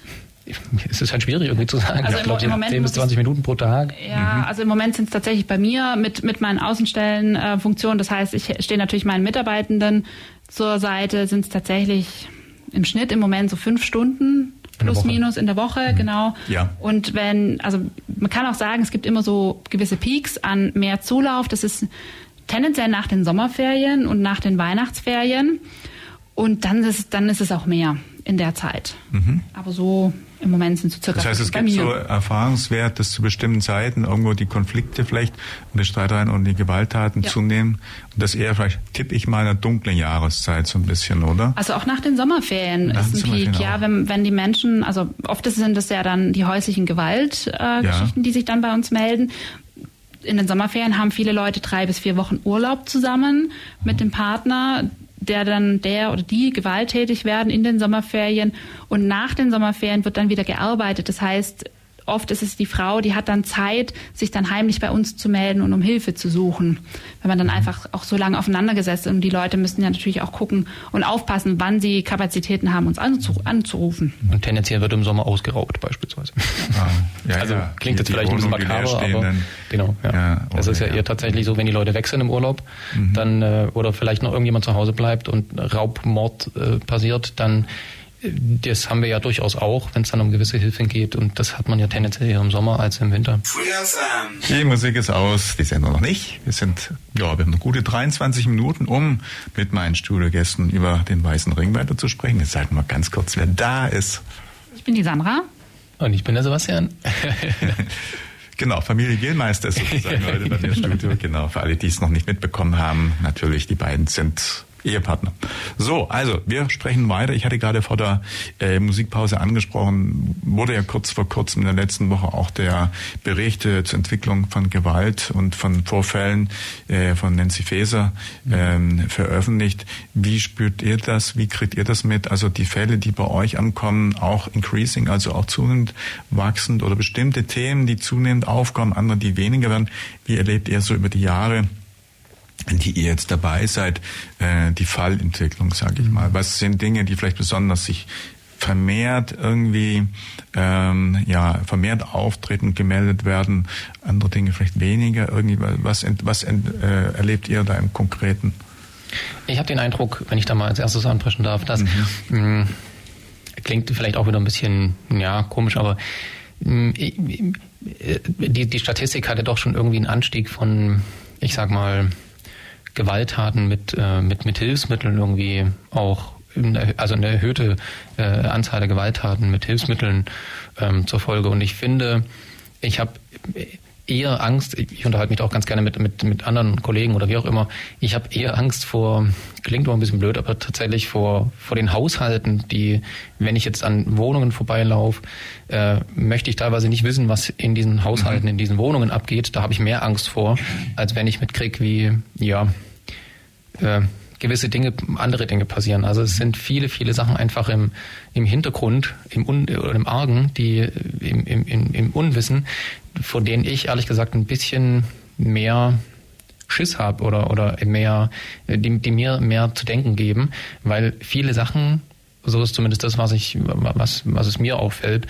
es ist halt schwierig irgendwie zu sagen. Also ich glaube, zehn bis zwanzig Minuten pro Tag. Ja, mhm. also im Moment sind es tatsächlich bei mir mit mit meinen Außenstellenfunktionen. Äh, das heißt, ich stehe natürlich meinen Mitarbeitenden zur Seite. Sind es tatsächlich im Schnitt im Moment so fünf Stunden plus minus in der Woche, mhm. genau. Ja. Und wenn, also man kann auch sagen, es gibt immer so gewisse Peaks an mehr Zulauf. Das ist tendenziell nach den Sommerferien und nach den Weihnachtsferien. Und dann ist dann ist es auch mehr in der Zeit. Mhm. Aber so im Moment sind es so circa. Das heißt, es gibt so Erfahrungswert, dass zu bestimmten Zeiten irgendwo die Konflikte vielleicht und die Streitereien und die Gewalttaten ja. zunehmen. Und das eher vielleicht, tippe ich mal, eine dunkle Jahreszeit so ein bisschen, oder? Also auch nach den Sommerferien nach ist ein Peak. Ja, wenn, wenn die Menschen, also oft sind es ja dann die häuslichen Gewaltgeschichten, äh, ja. die sich dann bei uns melden. In den Sommerferien haben viele Leute drei bis vier Wochen Urlaub zusammen mit mhm. dem Partner, der dann der oder die gewalttätig werden in den Sommerferien, und nach den Sommerferien wird dann wieder gearbeitet. Das heißt, oft ist es die Frau, die hat dann Zeit, sich dann heimlich bei uns zu melden und um Hilfe zu suchen. Wenn man dann einfach auch so lange aufeinander gesetzt ist und die Leute müssen ja natürlich auch gucken und aufpassen, wann sie Kapazitäten haben, uns anzurufen. Und tendenziell wird im Sommer ausgeraubt beispielsweise. Ah, ja, also ja. klingt jetzt Die vielleicht ein bisschen Wohnung, makaber, aber genau. Ja. Ja, es ist ja, ja eher tatsächlich so, wenn die Leute weg sind im Urlaub, mhm. dann äh, oder vielleicht noch irgendjemand zu Hause bleibt und Raubmord äh, passiert, dann das haben wir ja durchaus auch, wenn es dann um gewisse Hilfen geht. Und das hat man ja tendenziell eher im Sommer als im Winter. Die Musik ist aus, die Sendung noch nicht. Wir sind, ja, wir haben noch gute dreiundzwanzig Minuten, um mit meinen Studiogästen über den Weißen Ring weiter zu sprechen. Jetzt sagen wir mal ganz kurz, wer da ist. Ich bin die Sandra. Und ich bin der Sebastian. Genau, Familie Gillmeister ist sozusagen heute bei mir im Studio. Genau, für alle, die es noch nicht mitbekommen haben, natürlich, die beiden sind Ehepartner. So, also wir sprechen weiter. Ich hatte gerade vor der äh, Musikpause angesprochen, wurde ja kurz vor kurzem in der letzten Woche auch der Bericht äh, zur Entwicklung von Gewalt und von Vorfällen äh, von Nancy Faeser ähm, veröffentlicht. Wie spürt ihr das? Wie kriegt ihr das mit? Also die Fälle, die bei euch ankommen, auch increasing, also auch zunehmend wachsend oder bestimmte Themen, die zunehmend aufkommen, andere, die weniger werden. Wie erlebt ihr so über die Jahre, die ihr jetzt dabei seid, äh, die Fallentwicklung, sage ich mal? Was sind Dinge, die vielleicht besonders sich vermehrt irgendwie, ähm, ja, vermehrt auftreten, gemeldet werden, andere Dinge vielleicht weniger? Irgendwie, was, was äh, erlebt ihr da im Konkreten? Ich habe den Eindruck, wenn ich da mal als erstes ansprechen darf, dass mhm. mh, klingt vielleicht auch wieder ein bisschen ja komisch, aber mh, die die Statistik hatte doch schon irgendwie einen Anstieg von, ich sag mal, Gewalttaten mit, äh, mit, mit Hilfsmitteln irgendwie auch, also eine erhöhte äh, Anzahl der Gewalttaten mit Hilfsmitteln ähm, zur Folge. Und ich finde, ich habe eher Angst, ich unterhalte mich auch ganz gerne mit, mit, mit anderen Kollegen oder wie auch immer, ich habe eher Angst vor, klingt immer ein bisschen blöd, aber tatsächlich vor, vor den Haushalten, die, wenn ich jetzt an Wohnungen vorbeilaufe, äh, möchte ich teilweise nicht wissen, was in diesen Haushalten, in diesen Wohnungen abgeht. Da habe ich mehr Angst vor, als wenn ich mitkriege, wie, ja, äh, gewisse Dinge, andere Dinge passieren. Also es sind viele, viele Sachen einfach im, im Hintergrund, im, Un, oder im Argen, die im, im, im Unwissen, vor denen ich ehrlich gesagt ein bisschen mehr Schiss habe oder, oder mehr, die, die mir mehr zu denken geben, weil viele Sachen, so ist zumindest das, was ich, was, was es mir auffällt,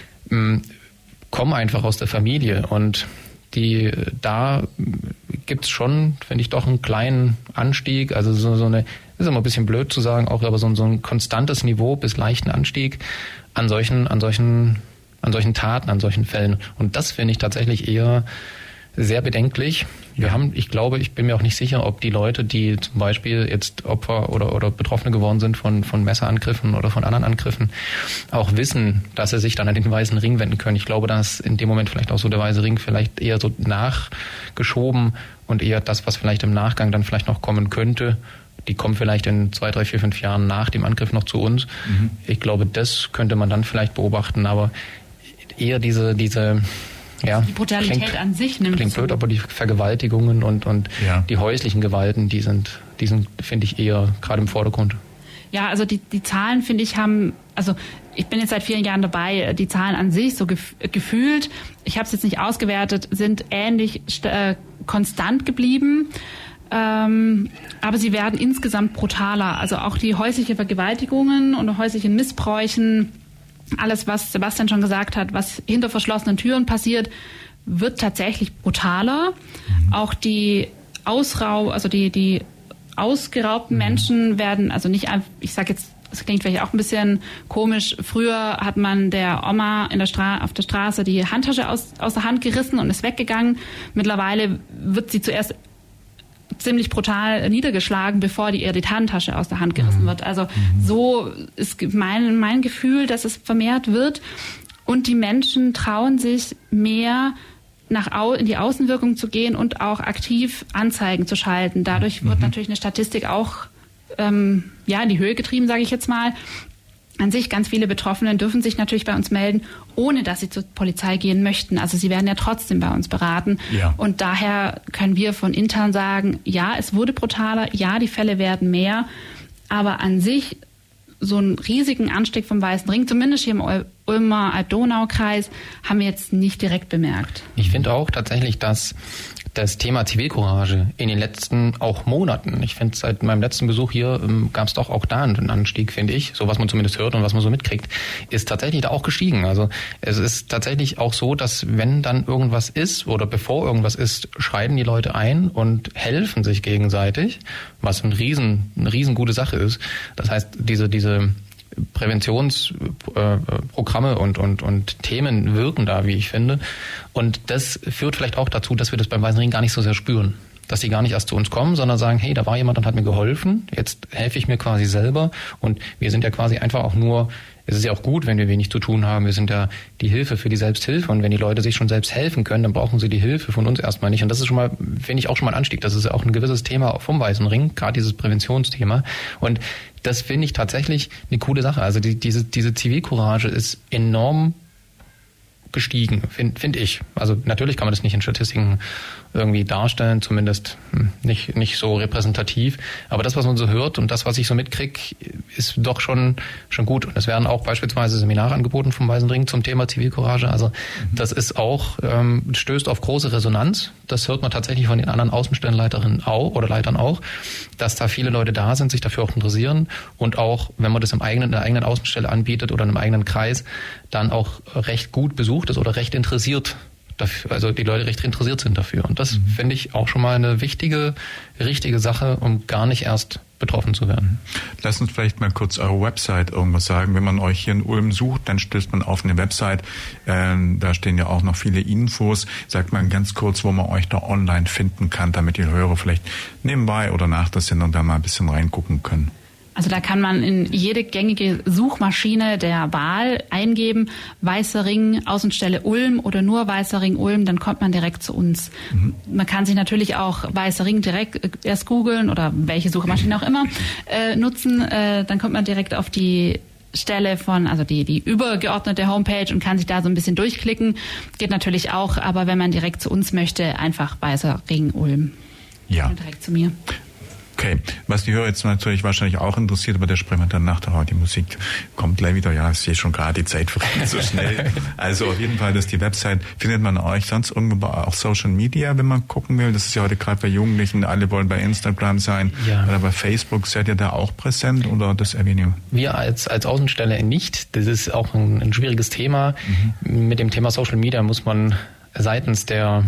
kommen einfach aus der Familie und die, da gibt's schon, finde ich, doch einen kleinen Anstieg, also so, so eine, ist immer ein bisschen blöd zu sagen, auch aber so, so ein konstantes Niveau bis leichten Anstieg an solchen, an solchen, an solchen Taten, an solchen Fällen. Und das finde ich tatsächlich eher sehr bedenklich. Wir ja. haben, ich glaube, ich bin mir auch nicht sicher, ob die Leute, die zum Beispiel jetzt Opfer oder, oder Betroffene geworden sind von, von Messerangriffen oder von anderen Angriffen, auch wissen, dass sie sich dann an den Weißen Ring wenden können. Ich glaube, dass in dem Moment vielleicht auch so der Weiße Ring vielleicht eher so nachgeschoben und eher das, was vielleicht im Nachgang dann vielleicht noch kommen könnte, die kommen vielleicht in zwei, drei, vier, fünf Jahren nach dem Angriff noch zu uns. Mhm. Ich glaube, das könnte man dann vielleicht beobachten, aber eher diese, diese, ja, die Brutalität klingt, an sich nimmt klingt blöd, aber die Vergewaltigungen und, und ja. die häuslichen Gewalten, die sind, die sind, finde ich, eher gerade im Vordergrund. Ja, also die, die Zahlen, finde ich, haben, also ich bin jetzt seit vielen Jahren dabei, die Zahlen an sich so gef- gefühlt, ich habe es jetzt nicht ausgewertet, sind ähnlich äh, konstant geblieben. Ähm, aber sie werden insgesamt brutaler. Also auch die häusliche Vergewaltigungen und häuslichen Missbräuchen, alles, was Sebastian schon gesagt hat, was hinter verschlossenen Türen passiert, wird tatsächlich brutaler. Mhm. Auch die Ausrau, also die, die ausgeraubten mhm. Menschen werden, also nicht einfach, ich sage jetzt, es klingt vielleicht auch ein bisschen komisch, früher hat man der Oma in der Stra- auf der Straße die Handtasche aus, aus der Hand gerissen und ist weggegangen. Mittlerweile wird sie zuerst ziemlich brutal niedergeschlagen, bevor die ihr die Handtasche aus der Hand gerissen wird. Also mhm. so ist mein, mein Gefühl, dass es vermehrt wird. Und die Menschen trauen sich mehr nach au- in die Außenwirkung zu gehen und auch aktiv Anzeigen zu schalten. Dadurch wird mhm. natürlich eine Statistik auch ähm, ja in die Höhe getrieben, sage ich jetzt mal. An sich, ganz viele Betroffene dürfen sich natürlich bei uns melden, ohne dass sie zur Polizei gehen möchten. Also sie werden ja trotzdem bei uns beraten. Ja. Und daher können wir von intern sagen, ja, es wurde brutaler, ja, die Fälle werden mehr. Aber an sich so einen riesigen Anstieg vom Weißen Ring, zumindest hier im Ulmer Alb-Donau-Kreis haben wir jetzt nicht direkt bemerkt. Ich finde auch tatsächlich, dass das Thema Zivilcourage in den letzten auch Monaten, ich finde seit meinem letzten Besuch hier ähm, gab es doch auch da einen Anstieg, finde ich, so was man zumindest hört und was man so mitkriegt, ist tatsächlich da auch gestiegen. Also es ist tatsächlich auch so, dass wenn dann irgendwas ist oder bevor irgendwas ist, schreiten die Leute ein und helfen sich gegenseitig, was ein riesen, eine riesengute Sache ist. Das heißt, diese, diese Präventionsprogramme und, und, und Themen wirken da, wie ich finde. Und das führt vielleicht auch dazu, dass wir das beim Weißen Ring gar nicht so sehr spüren. Dass die gar nicht erst zu uns kommen, sondern sagen, hey, da war jemand und hat mir geholfen, jetzt helfe ich mir quasi selber. Und wir sind ja quasi einfach auch nur, es ist ja auch gut, wenn wir wenig zu tun haben, wir sind ja die Hilfe für die Selbsthilfe. Und wenn die Leute sich schon selbst helfen können, dann brauchen sie die Hilfe von uns erstmal nicht. Und das ist schon mal, finde ich, auch schon mal ein Anstieg. Das ist ja auch ein gewisses Thema vom Weißen Ring, gerade dieses Präventionsthema. Und das finde ich tatsächlich eine coole Sache. Also die, diese, diese Zivilcourage ist enorm gestiegen, finde find ich. Also natürlich kann man das nicht in Statistiken irgendwie darstellen, zumindest nicht, nicht so repräsentativ. Aber das, was man so hört und das, was ich so mitkriege, ist doch schon, schon gut. Und es werden auch beispielsweise Seminare angeboten vom Weißen Ring zum Thema Zivilcourage. Also mhm. das ist auch, ähm, stößt auf große Resonanz. Das hört man tatsächlich von den anderen Außenstellenleiterinnen auch oder Leitern auch, dass da viele Leute da sind, sich dafür auch interessieren und auch, wenn man das im eigenen, in der eigenen Außenstelle anbietet oder in einem eigenen Kreis, dann auch recht gut besucht ist oder recht interessiert dafür, also die Leute recht interessiert sind dafür. Und das mhm. finde ich auch schon mal eine wichtige, richtige Sache, um gar nicht erst betroffen zu werden. Lass uns vielleicht mal kurz eure Website irgendwas sagen. Wenn man euch hier in Ulm sucht, dann stößt man auf eine Website. Ähm, da stehen ja auch noch viele Infos. Sagt mal ganz kurz, wo man euch da online finden kann, damit die Hörer vielleicht nebenbei oder nach der Sendung da mal ein bisschen reingucken können. Also da kann man in jede gängige Suchmaschine der Wahl eingeben, Weißer Ring, Außenstelle Ulm oder nur Weißer Ring Ulm, dann kommt man direkt zu uns. Mhm. Man kann sich natürlich auch Weißer Ring direkt erst googeln oder welche Suchmaschine auch immer äh, nutzen, äh, dann kommt man direkt auf die Stelle von, also die, die übergeordnete Homepage und kann sich da so ein bisschen durchklicken. Geht natürlich auch, aber wenn man direkt zu uns möchte, einfach Weißer Ring Ulm. Ja. Und direkt zu mir. Okay, was die Hörer jetzt natürlich wahrscheinlich auch interessiert, aber da sprechen wir dann nach der die Musik kommt gleich wieder. Ja, ich sehe schon gerade, die Zeit vergeht so schnell. Also auf jeden Fall, dass die Website, findet man euch sonst irgendwo auch Social Media, wenn man gucken will. Das ist ja heute gerade bei Jugendlichen, alle wollen bei Instagram sein. Ja. Oder bei Facebook, seid ihr da auch präsent oder das eher weniger? Wir als, als Außenstelle nicht. Das ist auch ein, ein schwieriges Thema. Mhm. Mit dem Thema Social Media muss man seitens der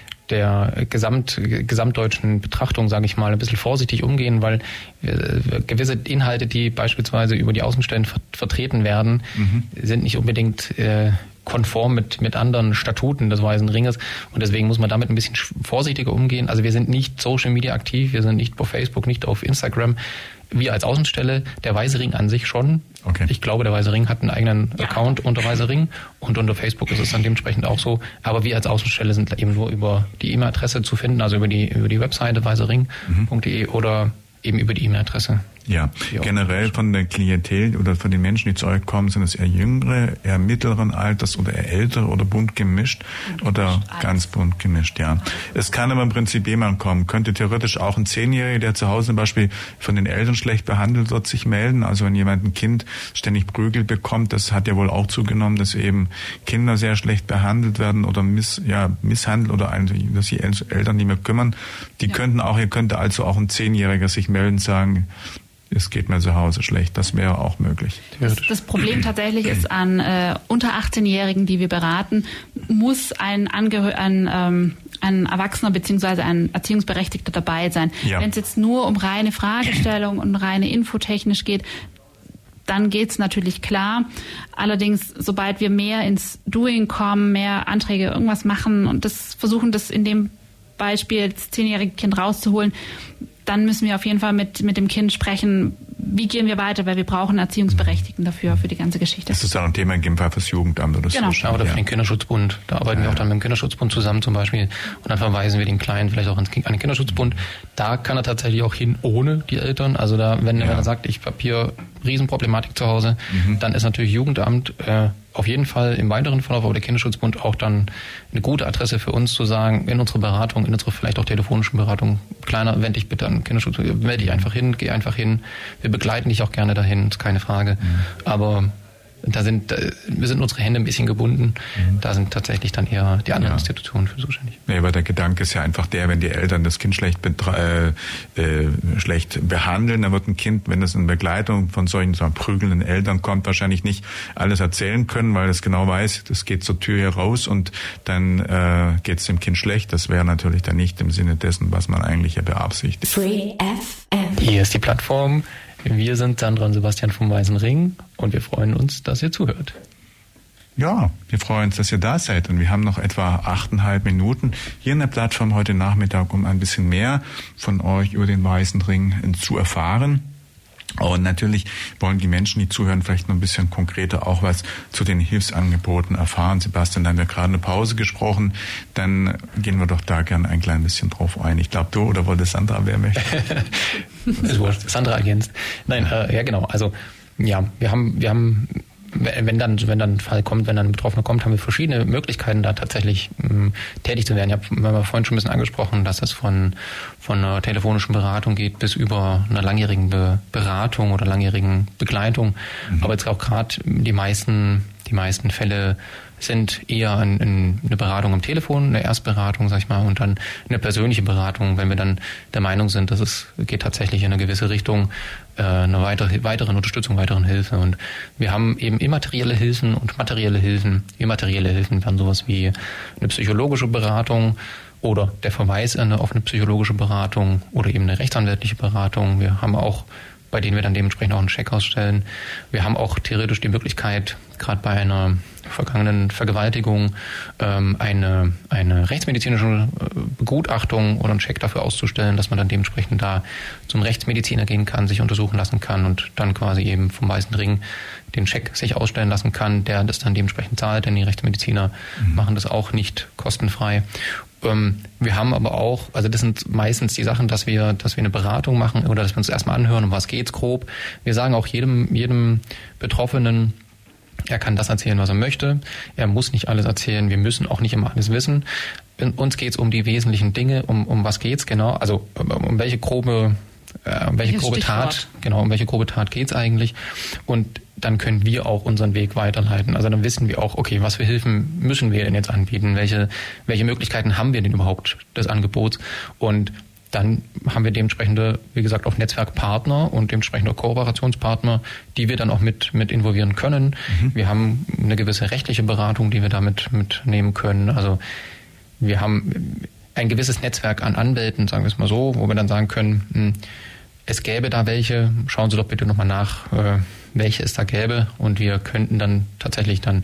der Gesamt, gesamtdeutschen Betrachtung, sage ich mal, ein bisschen vorsichtig umgehen, weil äh, gewisse Inhalte, die beispielsweise über die Außenstellen ver- vertreten werden, mhm. sind nicht unbedingt äh, konform mit, mit anderen Statuten des Weißen Ringes und deswegen muss man damit ein bisschen vorsichtiger umgehen. Also wir sind nicht Social Media aktiv, wir sind nicht auf Facebook, nicht auf Instagram. Wir als Außenstelle, der Weiße Ring an sich schon. Okay. Ich glaube, der Weiße Ring hat einen eigenen ja. Account unter Weiße Ring und unter Facebook ist es dann dementsprechend auch so. Aber wir als Außenstelle sind eben nur über die E-Mail-Adresse zu finden, also über die über die Webseite weißering punkt de mhm. oder eben über die E-Mail-Adresse. Ja, generell von der Klientel oder von den Menschen, die zu euch kommen, sind es eher jüngere, eher mittleren Alters oder eher ältere oder bunt gemischt oder gemischt ganz bunt gemischt, ja. Es kann aber im Prinzip jemand kommen. Könnte theoretisch auch ein Zehnjähriger, der zu Hause zum Beispiel von den Eltern schlecht behandelt wird, sich melden. Also wenn jemand ein Kind ständig Prügel bekommt, das hat ja wohl auch zugenommen, dass eben Kinder sehr schlecht behandelt werden oder miss, ja, misshandelt oder eigentlich, dass die Eltern nicht mehr kümmern. Die ja. könnten auch, hier könnte also auch ein Zehnjähriger sich melden, sagen, es geht mir zu Hause schlecht. Das wäre auch möglich. Das, das Problem tatsächlich ist, an äh, unter achtzehnjährigen, die wir beraten, muss ein, Angehör- ein, ähm, ein Erwachsener bzw. ein Erziehungsberechtigter dabei sein. Ja. Wenn es jetzt nur um reine Fragestellung und reine infotechnisch geht, dann geht's natürlich klar. Allerdings, sobald wir mehr ins Doing kommen, mehr Anträge irgendwas machen und das versuchen, das in dem Beispiel das zehnjährige Kind rauszuholen, dann müssen wir auf jeden Fall mit, mit dem Kind sprechen, wie gehen wir weiter, weil wir brauchen einen Erziehungsberechtigten dafür, für die ganze Geschichte. Das ist auch ein Thema in dem Fall fürs Jugendamt oder genau. so. Ja, oder für den Kinderschutzbund. Da arbeiten ja. wir auch dann mit dem Kinderschutzbund zusammen zum Beispiel und dann verweisen wir den Kleinen vielleicht auch an den Kinderschutzbund. Da kann er tatsächlich auch hin ohne die Eltern. Also da, wenn, ja. wenn er sagt, ich habe hier Riesenproblematik zu Hause, mhm. dann ist natürlich Jugendamt äh, auf jeden Fall im weiteren Verlauf, aber der Kinderschutzbund auch dann eine gute Adresse für uns zu sagen, in unsere Beratung, in unsere vielleicht auch telefonischen Beratung, Kleiner, wende dich bitte an den Kinderschutz, melde dich einfach hin, geh einfach hin. Wir begleiten dich auch gerne dahin, ist keine Frage. Mhm. Aber da sind, wir sind unsere Hände ein bisschen gebunden. Mhm. Da sind tatsächlich dann eher die anderen ja. Institutionen für zuständig. Nee, aber der Gedanke ist ja einfach der, wenn die Eltern das Kind schlecht, betre- äh, schlecht behandeln, dann wird ein Kind, wenn es in Begleitung von solchen so prügelnden Eltern kommt, wahrscheinlich nicht alles erzählen können, weil es genau weiß, das geht zur Tür hier raus und dann äh, geht es dem Kind schlecht. Das wäre natürlich dann nicht im Sinne dessen, was man eigentlich ja beabsichtigt. Free F M. Hier ist die Plattform. Wir sind Sandra und Sebastian vom Weißen Ring und wir freuen uns, dass ihr zuhört. Ja, wir freuen uns, dass ihr da seid und wir haben noch etwa achteinhalb Minuten hier in der Plattform heute Nachmittag, um ein bisschen mehr von euch über den Weißen Ring zu erfahren. Und natürlich wollen die Menschen, die zuhören, vielleicht noch ein bisschen konkreter auch was zu den Hilfsangeboten erfahren. Sebastian, da haben wir gerade eine Pause gesprochen. Dann gehen wir doch da gerne ein klein bisschen drauf ein. Ich glaube, du oder wollte Sandra, wer möchte? Sandra ergänzt. Nein, äh, ja genau. Also ja, wir haben, wir haben wenn dann, wenn dann ein Fall kommt, wenn dann ein Betroffener kommt, haben wir verschiedene Möglichkeiten, da tatsächlich ähm, tätig zu werden. Ich habe wir vorhin schon ein bisschen angesprochen, dass das von, von einer telefonischen Beratung geht bis über einer langjährigen Be- Beratung oder langjährigen Begleitung. Mhm. Aber jetzt auch gerade die meisten, die meisten Fälle sind eher ein, ein, eine Beratung am Telefon, eine Erstberatung, sag ich mal, und dann eine persönliche Beratung, wenn wir dann der Meinung sind, dass es geht tatsächlich in eine gewisse Richtung, äh, eine weitere, weitere Unterstützung, weiteren Hilfe. Und wir haben eben immaterielle Hilfen und materielle Hilfen. Immaterielle Hilfen wären sowas wie eine psychologische Beratung oder der Verweis auf eine psychologische Beratung oder eben eine rechtsanwältliche Beratung. Wir haben auch, bei denen wir dann dementsprechend auch einen Scheck ausstellen. Wir haben auch theoretisch die Möglichkeit, gerade bei einer vergangenen Vergewaltigung ähm, eine, eine rechtsmedizinische Begutachtung oder einen Scheck dafür auszustellen, dass man dann dementsprechend da zum Rechtsmediziner gehen kann, sich untersuchen lassen kann und dann quasi eben vom Weißen Ring den Scheck sich ausstellen lassen kann, der das dann dementsprechend zahlt, denn die Rechtsmediziner mhm. machen das auch nicht kostenfrei. Ähm, wir haben aber auch, also das sind meistens die Sachen, dass wir, dass wir eine Beratung machen oder dass wir uns erstmal anhören, um was geht's grob. Wir sagen auch jedem, jedem Betroffenen, er kann das erzählen, was er möchte. Er muss nicht alles erzählen. Wir müssen auch nicht immer alles wissen. Uns geht's um die wesentlichen Dinge. Um, um was geht's genau? Also um, um welche grobe, äh, um welche grobe Stichwort. Tat, genau, um welche grobe Tat geht's eigentlich? Und dann können wir auch unseren Weg weiterleiten. Also dann wissen wir auch, okay, was für Hilfen müssen wir denn jetzt anbieten? Welche, welche Möglichkeiten haben wir denn überhaupt des Angebots? Und dann haben wir dementsprechende, wie gesagt, auch Netzwerkpartner und dementsprechende Kooperationspartner, die wir dann auch mit, mit involvieren können. Mhm. Wir haben eine gewisse rechtliche Beratung, die wir damit mitnehmen können. Also wir haben ein gewisses Netzwerk an Anwälten, sagen wir es mal so, wo wir dann sagen können, es gäbe da welche, schauen Sie doch bitte nochmal nach, welche es da gäbe, und wir könnten dann tatsächlich dann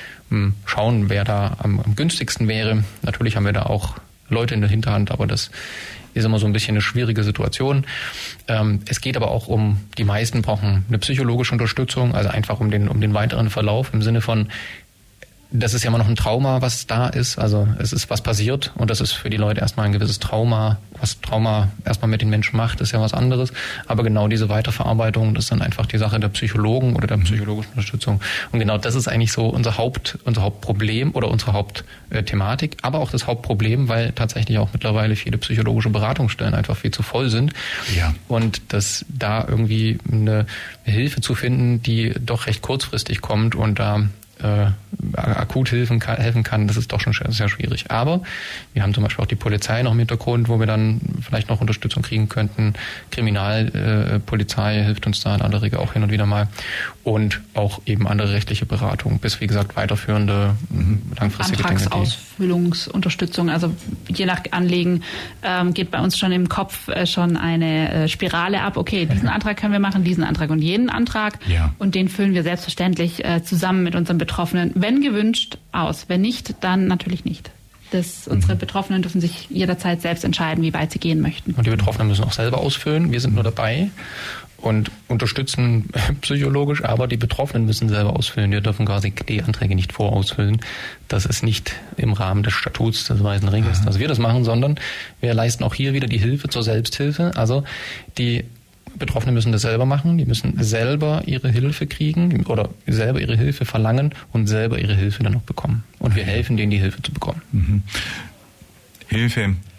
schauen, wer da am, am günstigsten wäre. Natürlich haben wir da auch Leute in der Hinterhand, aber das ist immer so ein bisschen eine schwierige Situation. Ähm, es geht aber auch um, die meisten brauchen eine psychologische Unterstützung, also einfach um den, um den weiteren Verlauf im Sinne von, das ist ja immer noch ein Trauma, was da ist. Also es ist was passiert und das ist für die Leute erstmal ein gewisses Trauma. Was Trauma erstmal mit den Menschen macht, ist ja was anderes. Aber genau diese Weiterverarbeitung, das ist dann einfach die Sache der Psychologen oder der psychologischen Unterstützung. Und genau das ist eigentlich so unser Haupt, unser Hauptproblem oder unsere Hauptthematik. Aber auch das Hauptproblem, weil tatsächlich auch mittlerweile viele psychologische Beratungsstellen einfach viel zu voll sind. Ja. Und dass da irgendwie eine Hilfe zu finden, die doch recht kurzfristig kommt und da Äh, akut helfen kann, helfen kann, das ist doch schon sehr schwierig. Aber wir haben zum Beispiel auch die Polizei noch im Hintergrund, wo wir dann vielleicht noch Unterstützung kriegen könnten. Kriminalpolizei äh, hilft uns da in aller Regel auch hin und wieder mal. Und auch eben andere rechtliche Beratung, bis wie gesagt weiterführende, langfristige Dinge. Antragsausfüllungsunterstützung, also je nach Anliegen ähm, geht bei uns schon im Kopf äh, schon eine äh, Spirale ab. Okay, diesen Antrag können wir machen, diesen Antrag und jenen Antrag. Ja. Und den füllen wir selbstverständlich äh, zusammen mit unseren Betroffenen, wenn gewünscht, aus. Wenn nicht, dann natürlich nicht. Das, unsere mhm. Betroffenen dürfen sich jederzeit selbst entscheiden, wie weit sie gehen möchten. Und die Betroffenen müssen auch selber ausfüllen. Wir sind nur dabei und unterstützen psychologisch, aber die Betroffenen müssen selber ausfüllen. Wir dürfen quasi die Anträge nicht vorausfüllen. Das ist nicht im Rahmen des Statuts des Weißen Ringes, dass wir das machen, sondern wir leisten auch hier wieder die Hilfe zur Selbsthilfe. Also die Betroffene müssen das selber machen, die müssen selber ihre Hilfe kriegen oder selber ihre Hilfe verlangen und selber ihre Hilfe dann auch bekommen. Und wir helfen denen, die Hilfe zu bekommen. Mhm. Hilfe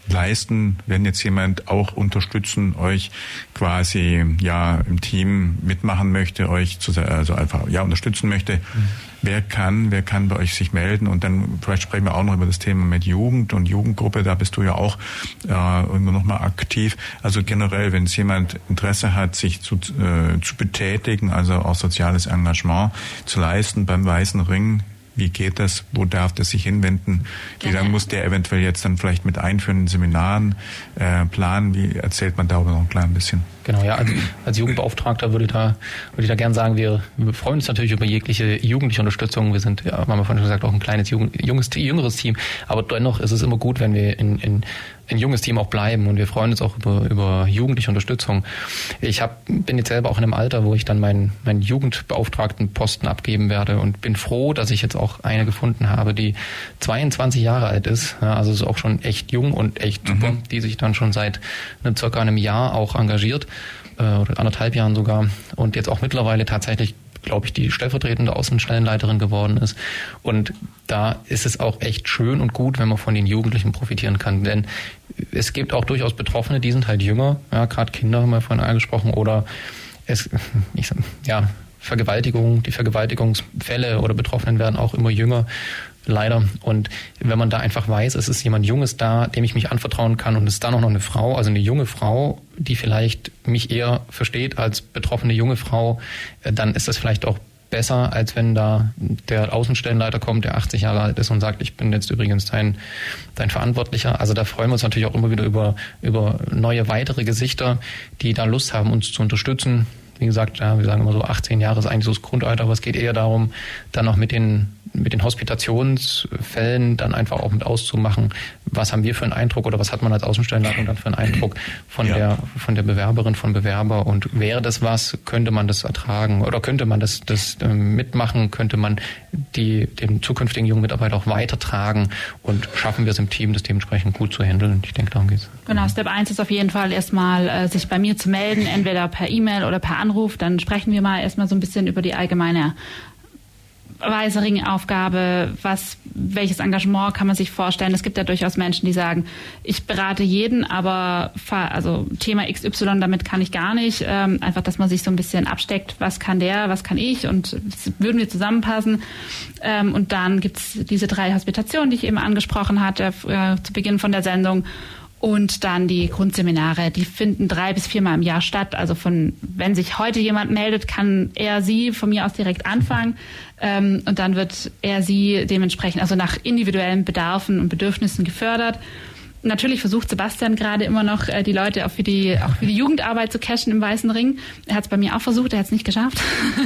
leisten, wenn jetzt jemand auch unterstützen, euch quasi ja im Team mitmachen möchte, euch zu, also einfach ja unterstützen möchte. Mhm. Wer kann, wer kann bei euch sich melden? Und dann vielleicht sprechen wir auch noch über das Thema mit Jugend und Jugendgruppe. Da bist du ja auch äh, immer noch mal aktiv. Also generell, wenn es jemand Interesse hat, sich zu, äh, zu betätigen, also auch soziales Engagement zu leisten beim Weißen Ring. Wie geht das? Wo darf das sich hinwenden? Wie lange muss der eventuell jetzt dann vielleicht mit einführen in Seminaren äh, planen? Wie erzählt man darüber noch ein klein bisschen? Genau, ja, als, als Jugendbeauftragter würde ich da, würde ich da gern sagen, wir, wir freuen uns natürlich über jegliche jugendliche Unterstützung. Wir sind, ja, haben wir vorhin schon gesagt, auch ein kleines, Jugend, junges, jüngeres Team. Aber dennoch ist es immer gut, wenn wir in, in ein junges Team auch bleiben, und wir freuen uns auch über, über jugendliche Unterstützung. Ich hab, bin jetzt selber auch in einem Alter, wo ich dann meinen, meinen Jugendbeauftragtenposten abgeben werde, und bin froh, dass ich jetzt auch eine gefunden habe, die zweiundzwanzig Jahre alt ist, ja, also ist auch schon echt jung und echt super, mhm. die sich dann schon seit einem, circa einem Jahr auch engagiert, äh, oder anderthalb Jahren sogar, und jetzt auch mittlerweile tatsächlich, glaube ich, die stellvertretende Außenstellenleiterin geworden ist. Und da ist es auch echt schön und gut, wenn man von den Jugendlichen profitieren kann. Denn es gibt auch durchaus Betroffene, die sind halt jünger, ja, gerade Kinder haben wir vorhin angesprochen, oder es, ich, ja, Vergewaltigung, die Vergewaltigungsfälle oder Betroffenen werden auch immer jünger, leider. Und wenn man da einfach weiß, es ist jemand Junges da, dem ich mich anvertrauen kann, und es ist dann auch noch eine Frau, also eine junge Frau, die vielleicht mich eher versteht als betroffene junge Frau, dann ist das vielleicht auch besser, als wenn da der Außenstellenleiter kommt, der achtzig Jahre alt ist und sagt, ich bin jetzt übrigens dein, dein Verantwortlicher. Also da freuen wir uns natürlich auch immer wieder über, über neue, weitere Gesichter, die da Lust haben, uns zu unterstützen. Wie gesagt, ja, wir sagen immer so, achtzehn Jahre ist eigentlich so das Grundalter, aber es geht eher darum, dann auch mit den mit den Hospitationsfällen dann einfach auch mit auszumachen, was haben wir für einen Eindruck oder was hat man als Außenstellenleitung dann für einen Eindruck von ja. der von der Bewerberin, von Bewerber, und wäre das was, könnte man das ertragen oder könnte man das das ähm, mitmachen, könnte man die den zukünftigen jungen Mitarbeiter auch weitertragen, und schaffen wir es im Team, das dementsprechend gut zu handeln. Ich denke, darum geht's. Genau, Step eins ist auf jeden Fall erstmal äh, sich bei mir zu melden, entweder per E-Mail oder per Anruf, dann sprechen wir mal erstmal so ein bisschen über die allgemeine Weiße Ring-Aufgabe, was, welches Engagement kann man sich vorstellen? Es gibt ja durchaus Menschen, die sagen, ich berate jeden, aber also Thema X Y, damit kann ich gar nicht. Ähm, einfach, dass man sich so ein bisschen absteckt, was kann der, was kann ich, und würden wir zusammenpassen. Ähm, und dann gibt's diese drei Hospitationen, die ich eben angesprochen hatte, äh, zu Beginn von der Sendung. Und dann die Grundseminare, die finden drei bis viermal im Jahr statt. Also von, wenn sich heute jemand meldet, kann er sie von mir aus direkt anfangen. Ähm, und dann wird er sie dementsprechend, also nach individuellen Bedarfen und Bedürfnissen gefördert. Natürlich versucht Sebastian gerade immer noch, äh, die Leute auch für die, auch für die Jugendarbeit zu cashen im Weißen Ring. Er hat es bei mir auch versucht, er hat es nicht geschafft.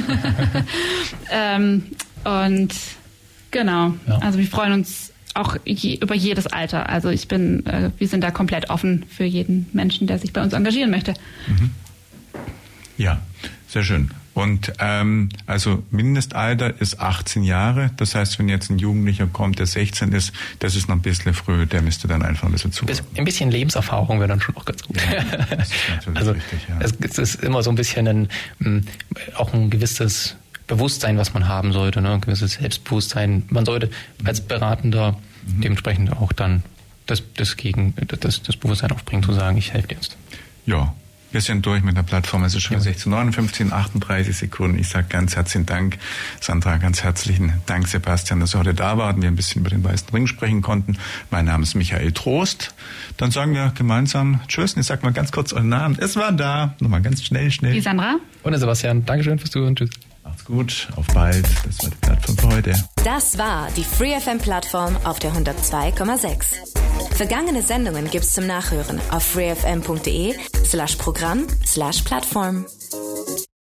ähm, und genau, ja. Also wir freuen uns auch je, über jedes Alter. Also ich bin, äh, wir sind da komplett offen für jeden Menschen, der sich bei uns engagieren möchte. Mhm. Ja, sehr schön. Und ähm, also Mindestalter ist achtzehn Jahre. Das heißt, wenn jetzt ein Jugendlicher kommt, der sechzehn ist, das ist noch ein bisschen früh, der müsste dann einfach ein bisschen zu. Ein bisschen Lebenserfahrung wäre dann schon auch ganz gut. Ja, das ist natürlich also richtig, ja. Es ist immer so ein bisschen ein, auch ein gewisses Bewusstsein, was man haben sollte, ne? Ein gewisses Selbstbewusstsein. Man sollte als Beratender mhm. dementsprechend auch dann das, das, gegen, das, das Bewusstsein aufbringen, zu sagen, ich helfe dir jetzt. Ja, wir sind durch mit der Plattform. Es ist schon ja. sechzehn Uhr neunundfünfzig, achtunddreißig Sekunden. Ich sage ganz herzlichen Dank, Sandra, ganz herzlichen Dank, Sebastian, dass ihr heute da wart und wir ein bisschen über den Weißen Ring sprechen konnten. Mein Name ist Michael Trost. Dann sagen wir gemeinsam Tschüss. Und ich sag mal ganz kurz euren Namen. Es war da. Nochmal ganz schnell, schnell. Die Sandra. Und der Sebastian. Dankeschön fürs Zuhören. Tschüss. Macht's gut, auf bald. Das war die Plattform für heute. Das war die Free F M-Plattform auf der hundertzwei Komma sechs. Vergangene Sendungen gibt's zum Nachhören auf freefm.de slash Programm slash Plattform.